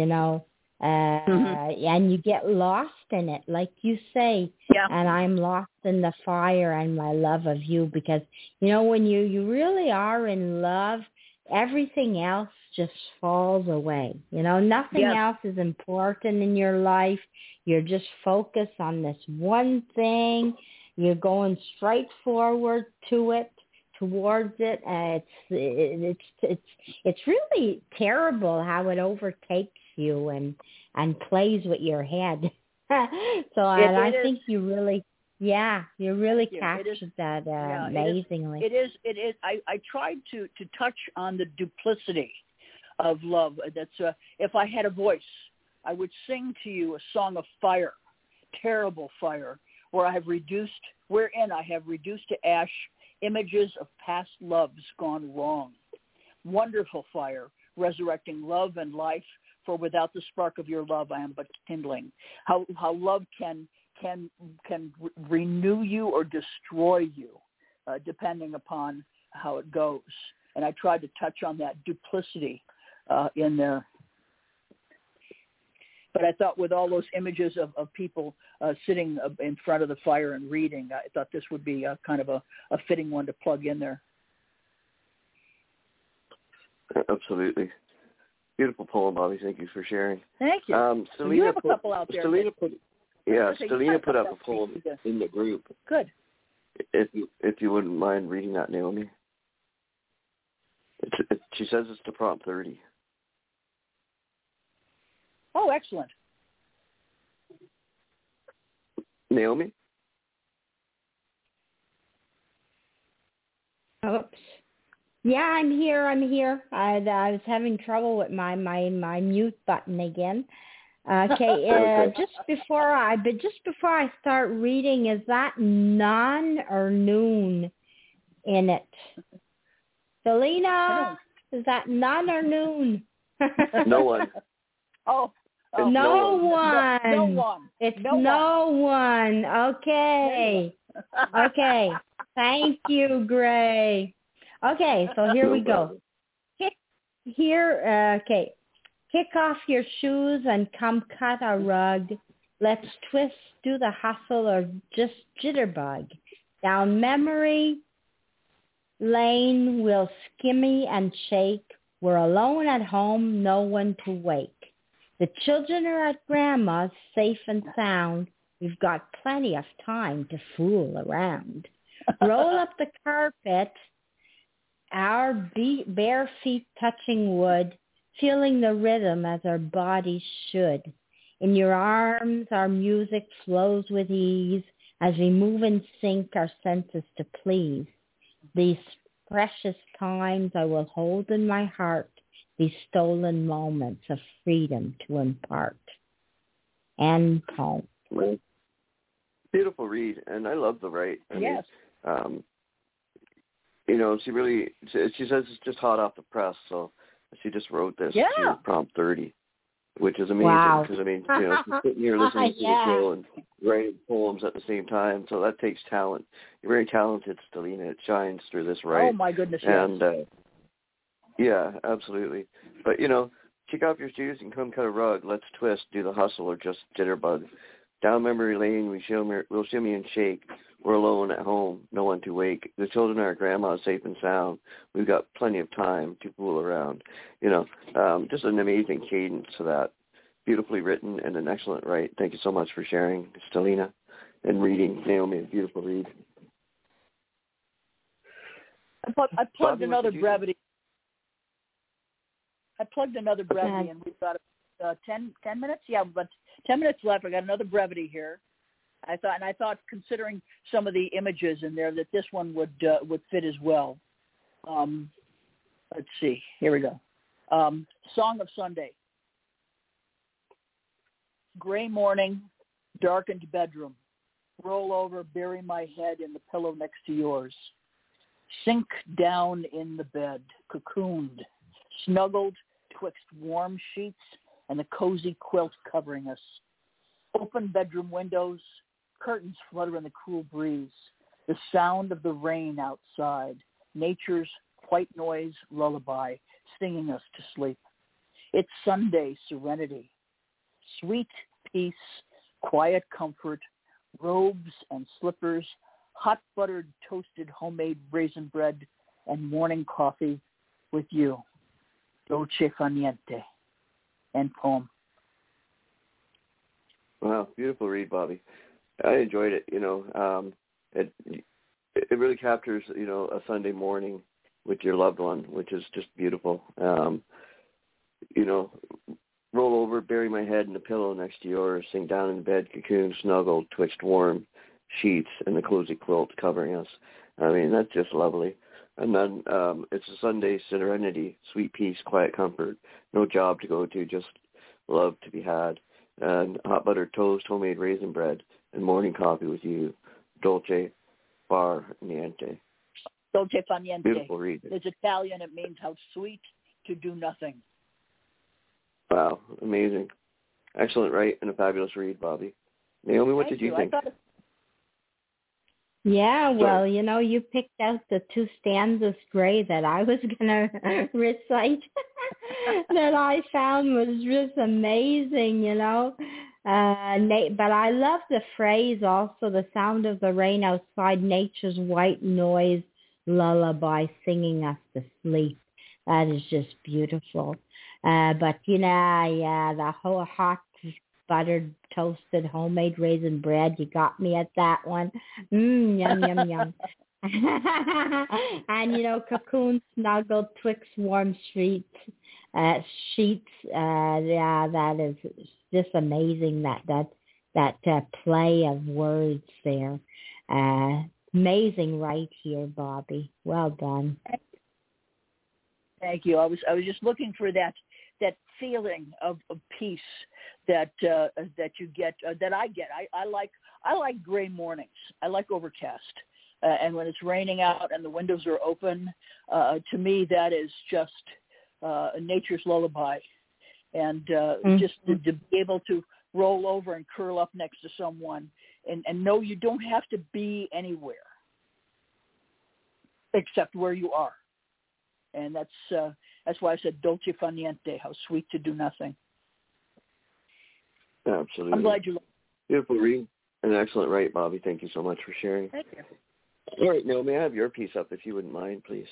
and you get lost in it, like you say. Yeah. And I'm lost in the fire and my love of you, because, when you really are in love, everything else just falls away. Nothing else is important in your life. You're just focused on this one thing. You're going straight forward towards it. It's really terrible how it overtakes you and plays with your head. I think you really captured that amazingly. It is. I tried to touch on the duplicity of love. That's if I had a voice, I would sing to you a song of fire, terrible fire, wherein I have reduced to ash images of past loves gone wrong. Wonderful fire, resurrecting love and life, for without the spark of your love I am but kindling. How love can renew you or destroy you, depending upon how it goes. And I tried to touch on that duplicity in there. But I thought with all those images of people sitting in front of the fire and reading, I thought this would be kind of a fitting one to plug in there. Absolutely. Beautiful poem, Bobby. Thank you for sharing. Thank you. Stelina you have a couple out there. Stelina put up a poem in the group. Good. If you wouldn't mind reading that, Naomi. She says it's to prompt 30. Oh, excellent. Naomi? Oops. Yeah, I'm here. I was having trouble with my mute button again. Okay, okay. Just before I start reading, is that none or noon in it? Stelina, is that none or noon? No one. Oh, no one. No one. It's no one. Okay. Okay. Thank you, Gray. Okay, so here we go. Kick off your shoes and come cut a rug. Let's twist, do the hustle, or just jitterbug. Down memory lane, we'll skimmy and shake. We're alone at home, no one to wake. The children are at Grandma's, safe and sound. We've got plenty of time to fool around. Roll up the carpet, our bare feet touching wood, feeling the rhythm as our bodies should. In your arms, our music flows with ease as we move in sync, our senses to please. These precious times I will hold in my heart, these stolen moments of freedom to impart. End poem. Beautiful read, and I love the write. Yes. She says it's just hot off the press, so she just wrote this to prompt 30, which is amazing. Wow. Because she's sitting here listening to the show and writing poems at the same time, so that takes talent. You're very talented, Stelina. It shines through this write. Oh my goodness! And Yeah, absolutely. But, kick off your shoes and come cut a rug. Let's twist, do the hustle, or just jitterbug. Down memory lane, we'll shimmy and shake. We're alone at home, no one to wake. The children are grandma's safe and sound. We've got plenty of time to fool around. Just an amazing cadence to that. Beautifully written and an excellent write. Thank you so much for sharing, Stelina, and reading. Naomi, beautiful read. I plugged another brevity. And we've got 10 minutes. Yeah, but 10 minutes left. I got another brevity here. I thought, considering some of the images in there, that this one would fit as well. Let's see. Here we go. Song of Sunday. Gray morning, darkened bedroom. Roll over, bury my head in the pillow next to yours. Sink down in the bed, cocooned, snuggled twixt warm sheets and the cozy quilt covering us. Open bedroom windows, curtains flutter in the cool breeze. The sound of the rain outside, nature's white noise lullaby, singing us to sleep. It's Sunday serenity, sweet peace, quiet comfort, robes and slippers, hot buttered toasted homemade raisin bread, and morning coffee with you. Dolce far niente. End poem. Wow, beautiful read, Bobby. I enjoyed it. It really captures, a Sunday morning with your loved one, which is just beautiful. Roll over, bury my head in the pillow next to yours, sink down in the bed, cocoon, snuggled, twixt warm sheets, and the cozy quilt covering us. I mean, that's just lovely. And then it's a Sunday serenity, sweet peace, quiet comfort, no job to go to, just love to be had. And hot buttered toast, homemade raisin bread, and morning coffee with you. Dolce far niente. Dolce far niente. Beautiful read. It's Italian. It means how sweet to do nothing. Wow, amazing. Excellent write and a fabulous read, Bobby. Naomi, what did you think? Yeah, well, you picked out the two stanzas, Gray, that I was going to recite that I found was just amazing, but I love the phrase also, the sound of the rain outside, nature's white noise, lullaby, singing us to sleep. That is just beautiful. But, the whole hot buttered, toasted, homemade raisin bread. You got me at that one. Yum, yum, yum. And, cocoon snuggled twixt warm sheets. That is just amazing, that play of words there. Amazing right here, Bobby. Well done. Thank you. I was just looking for that feeling of peace that you get, that I get. I like gray mornings. I like overcast, and when it's raining out and the windows are open, to me that is just nature's lullaby, and just to be able to roll over and curl up next to someone and know you don't have to be anywhere except where you are. And that's why I said dolce far niente, how sweet to do nothing. Absolutely. I'm glad you liked it. Beautiful read. An excellent write, Bobby. Thank you so much for sharing. Thank you. All right, Naomi, I have your piece up if you wouldn't mind, please.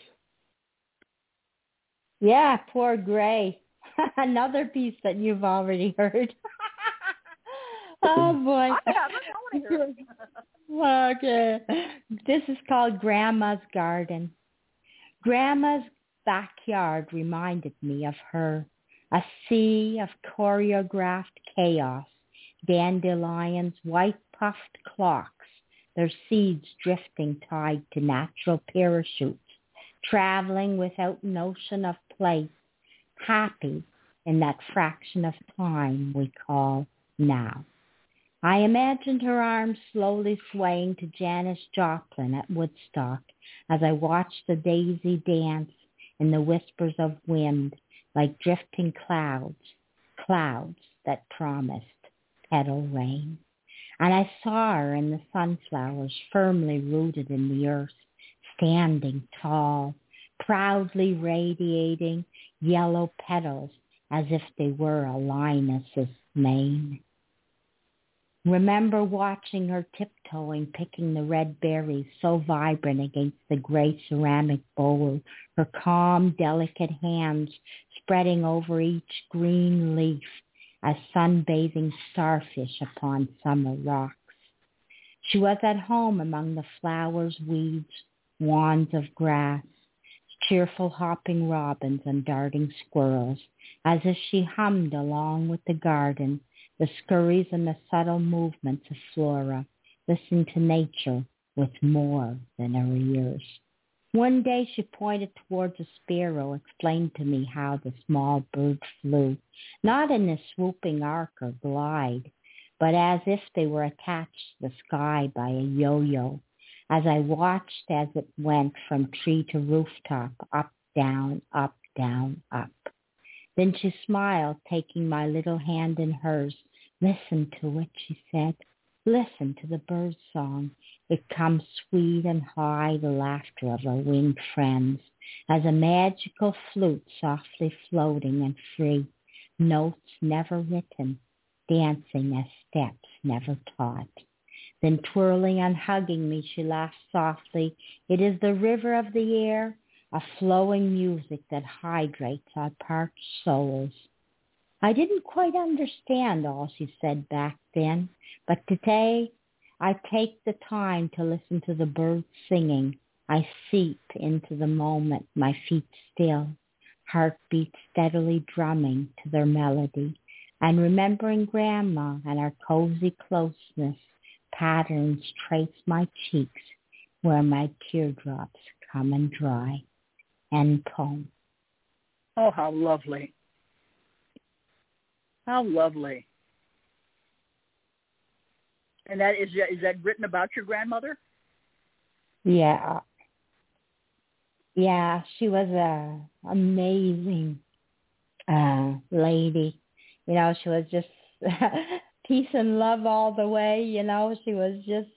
Yeah, poor Gray. Another piece that you've already heard. Oh, boy. I want to hear it. Okay. This is called Grandma's Garden. Grandma's backyard reminded me of her, a sea of choreographed chaos, dandelions, white puffed clocks, their seeds drifting tied to natural parachutes, traveling without notion of place, happy in that fraction of time we call now. I imagined her arms slowly swaying to Janis Joplin at Woodstock as I watched the daisy dance in the whispers of wind like drifting clouds that promised petal rain. And I saw her in the sunflowers firmly rooted in the earth, standing tall, proudly radiating yellow petals as if they were a lioness's mane. Remember watching her tiptoeing, picking the red berries so vibrant against the gray ceramic bowl, her calm, delicate hands spreading over each green leaf as sunbathing starfish upon summer rocks. She was at home among the flowers, weeds, wands of grass, cheerful hopping robins and darting squirrels, as if she hummed along with the garden, the scurries and the subtle movements of Flora, listening to nature with more than her ears. One day she pointed towards a sparrow, explained to me how the small bird flew, not in a swooping arc or glide, but as if they were attached to the sky by a yo-yo, as I watched as it went from tree to rooftop, up, down, up, down, up. Then she smiled, taking my little hand in hers. Listen to it, she said. Listen to the bird song. It comes sweet and high, the laughter of our winged friends, as a magical flute softly floating and free, notes never written, dancing as steps never taught. Then twirling and hugging me, she laughed softly. It is the river of the air, a flowing music that hydrates our parched souls. I didn't quite understand all she said back then, but today I take the time to listen to the birds singing. I seep into the moment, my feet still, heartbeat steadily drumming to their melody, and remembering Grandma and our cozy closeness, patterns trace my cheeks where my teardrops come and dry. End poem. Oh, how lovely. How lovely. And that is that written about your grandmother? Yeah. Yeah, she was a amazing lady. You know, she was just peace and love all the way. You know, she was just,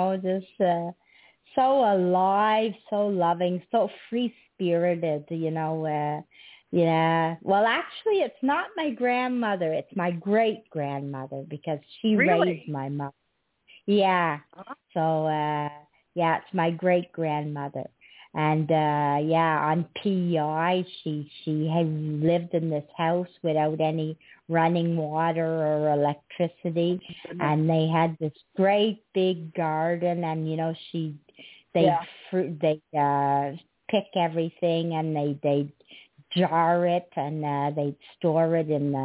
so alive, so loving, so free-spirited, Yeah. Well, actually, it's not my grandmother. It's my great-grandmother because she raised my mother. Yeah. So, it's my great-grandmother. And, on PEI, she had lived in this house without any running water or electricity. And they had this great big garden and, they pick everything and they jar it and they'd store it in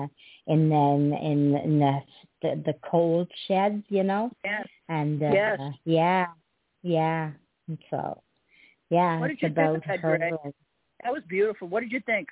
the cold sheds, Yes. And yes. And so what did you about think her. That was beautiful. What did you think?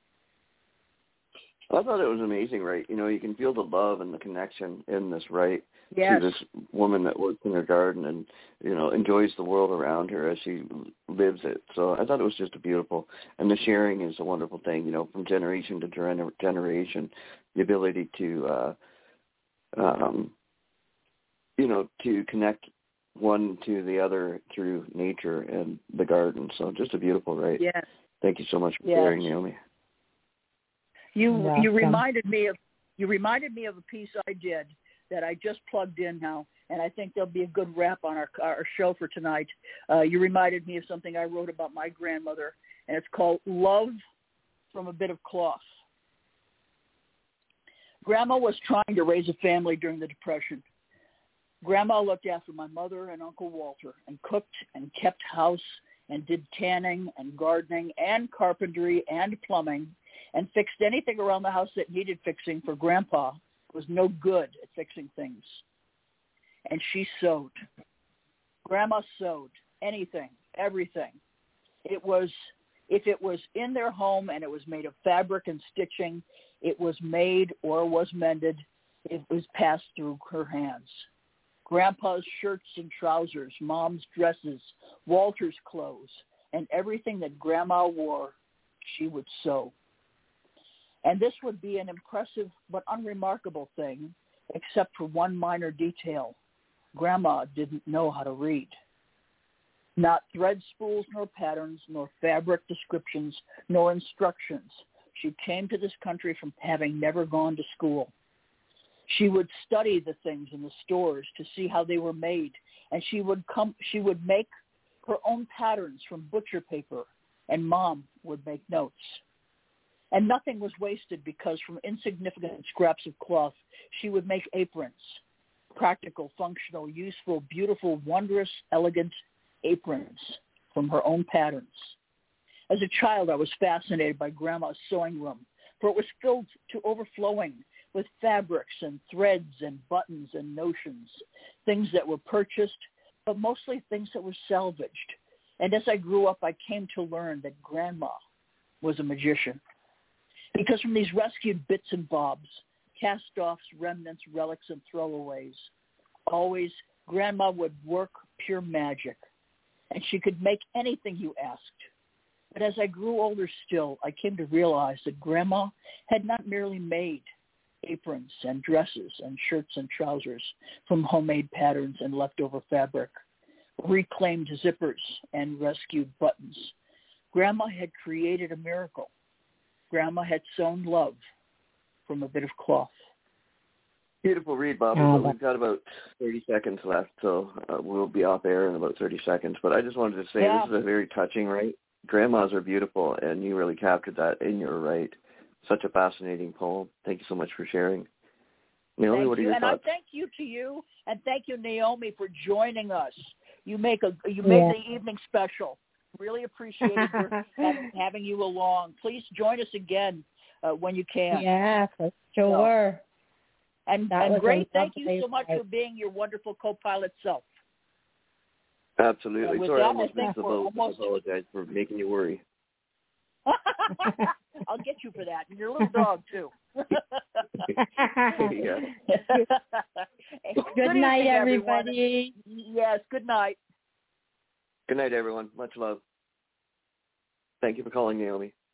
I thought it was amazing, right? You can feel the love and the connection in this, right? Yes. To this woman that works in her garden and, enjoys the world around her as she lives it. So I thought it was just beautiful. And the sharing is a wonderful thing, from generation to generation, the ability to, to connect one to the other through nature and the garden. So just a beautiful, right? Yes. Thank you so much for sharing, Naomi. You reminded me of a piece I did that I just plugged in now, and I think there'll be a good wrap on our show for tonight. You reminded me of something I wrote about my grandmother, and it's called Love from a Bit of Cloth. Grandma was trying to raise a family during the Depression. Grandma looked after my mother and Uncle Walter and cooked and kept house and did tanning and gardening and carpentry and plumbing and fixed anything around the house that needed fixing, for Grandpa was no good at fixing things. And she sewed. Grandma sewed anything, everything. If it was in their home and it was made of fabric and stitching, it was made or was mended, it was passed through her hands. Grandpa's shirts and trousers, Mom's dresses, Walter's clothes, and everything that Grandma wore, she would sew. And this would be an impressive but unremarkable thing, except for one minor detail. Grandma didn't know how to read. Not thread spools nor patterns, nor fabric descriptions, nor instructions. She came to this country from having never gone to school. She would study the things in the stores to see how they were made, and she would make her own patterns from butcher paper, and Mom would make notes. And nothing was wasted because from insignificant scraps of cloth, she would make aprons. Practical, functional, useful, beautiful, wondrous, elegant aprons from her own patterns. As a child, I was fascinated by Grandma's sewing room, for it was filled to overflowing with fabrics and threads and buttons and notions, things that were purchased, but mostly things that were salvaged. And as I grew up, I came to learn that Grandma was a magician. Because from these rescued bits and bobs, cast-offs, remnants, relics, and throwaways, always Grandma would work pure magic, and she could make anything you asked. But as I grew older still, I came to realize that Grandma had not merely made aprons and dresses and shirts and trousers from homemade patterns and leftover fabric, reclaimed zippers and rescued buttons. Grandma had created a miracle. Grandma had sewn love from a bit of cloth. Beautiful read, Bob. We've got about 30 seconds left, so we'll be off air in about 30 seconds. But I just wanted to say This is a very touching right. Grandmas are beautiful, and you really captured that in your right. Such a fascinating poem. Thank you so much for sharing. Naomi, what are your thoughts? And I thank you to you, and thank you, Naomi, for joining us. You make the evening special. Really appreciated having you along. Please join us again when you can. Yeah, for sure. And great, thank you so much for being your wonderful co-pilot self. Absolutely. Sorry, I missed the boat. I apologize for making you worry. I'll get you for that. And your little dog, too. Yeah. Good night, everybody. Yes, good night. Good night, everyone. Much love. Thank you for calling, Naomi.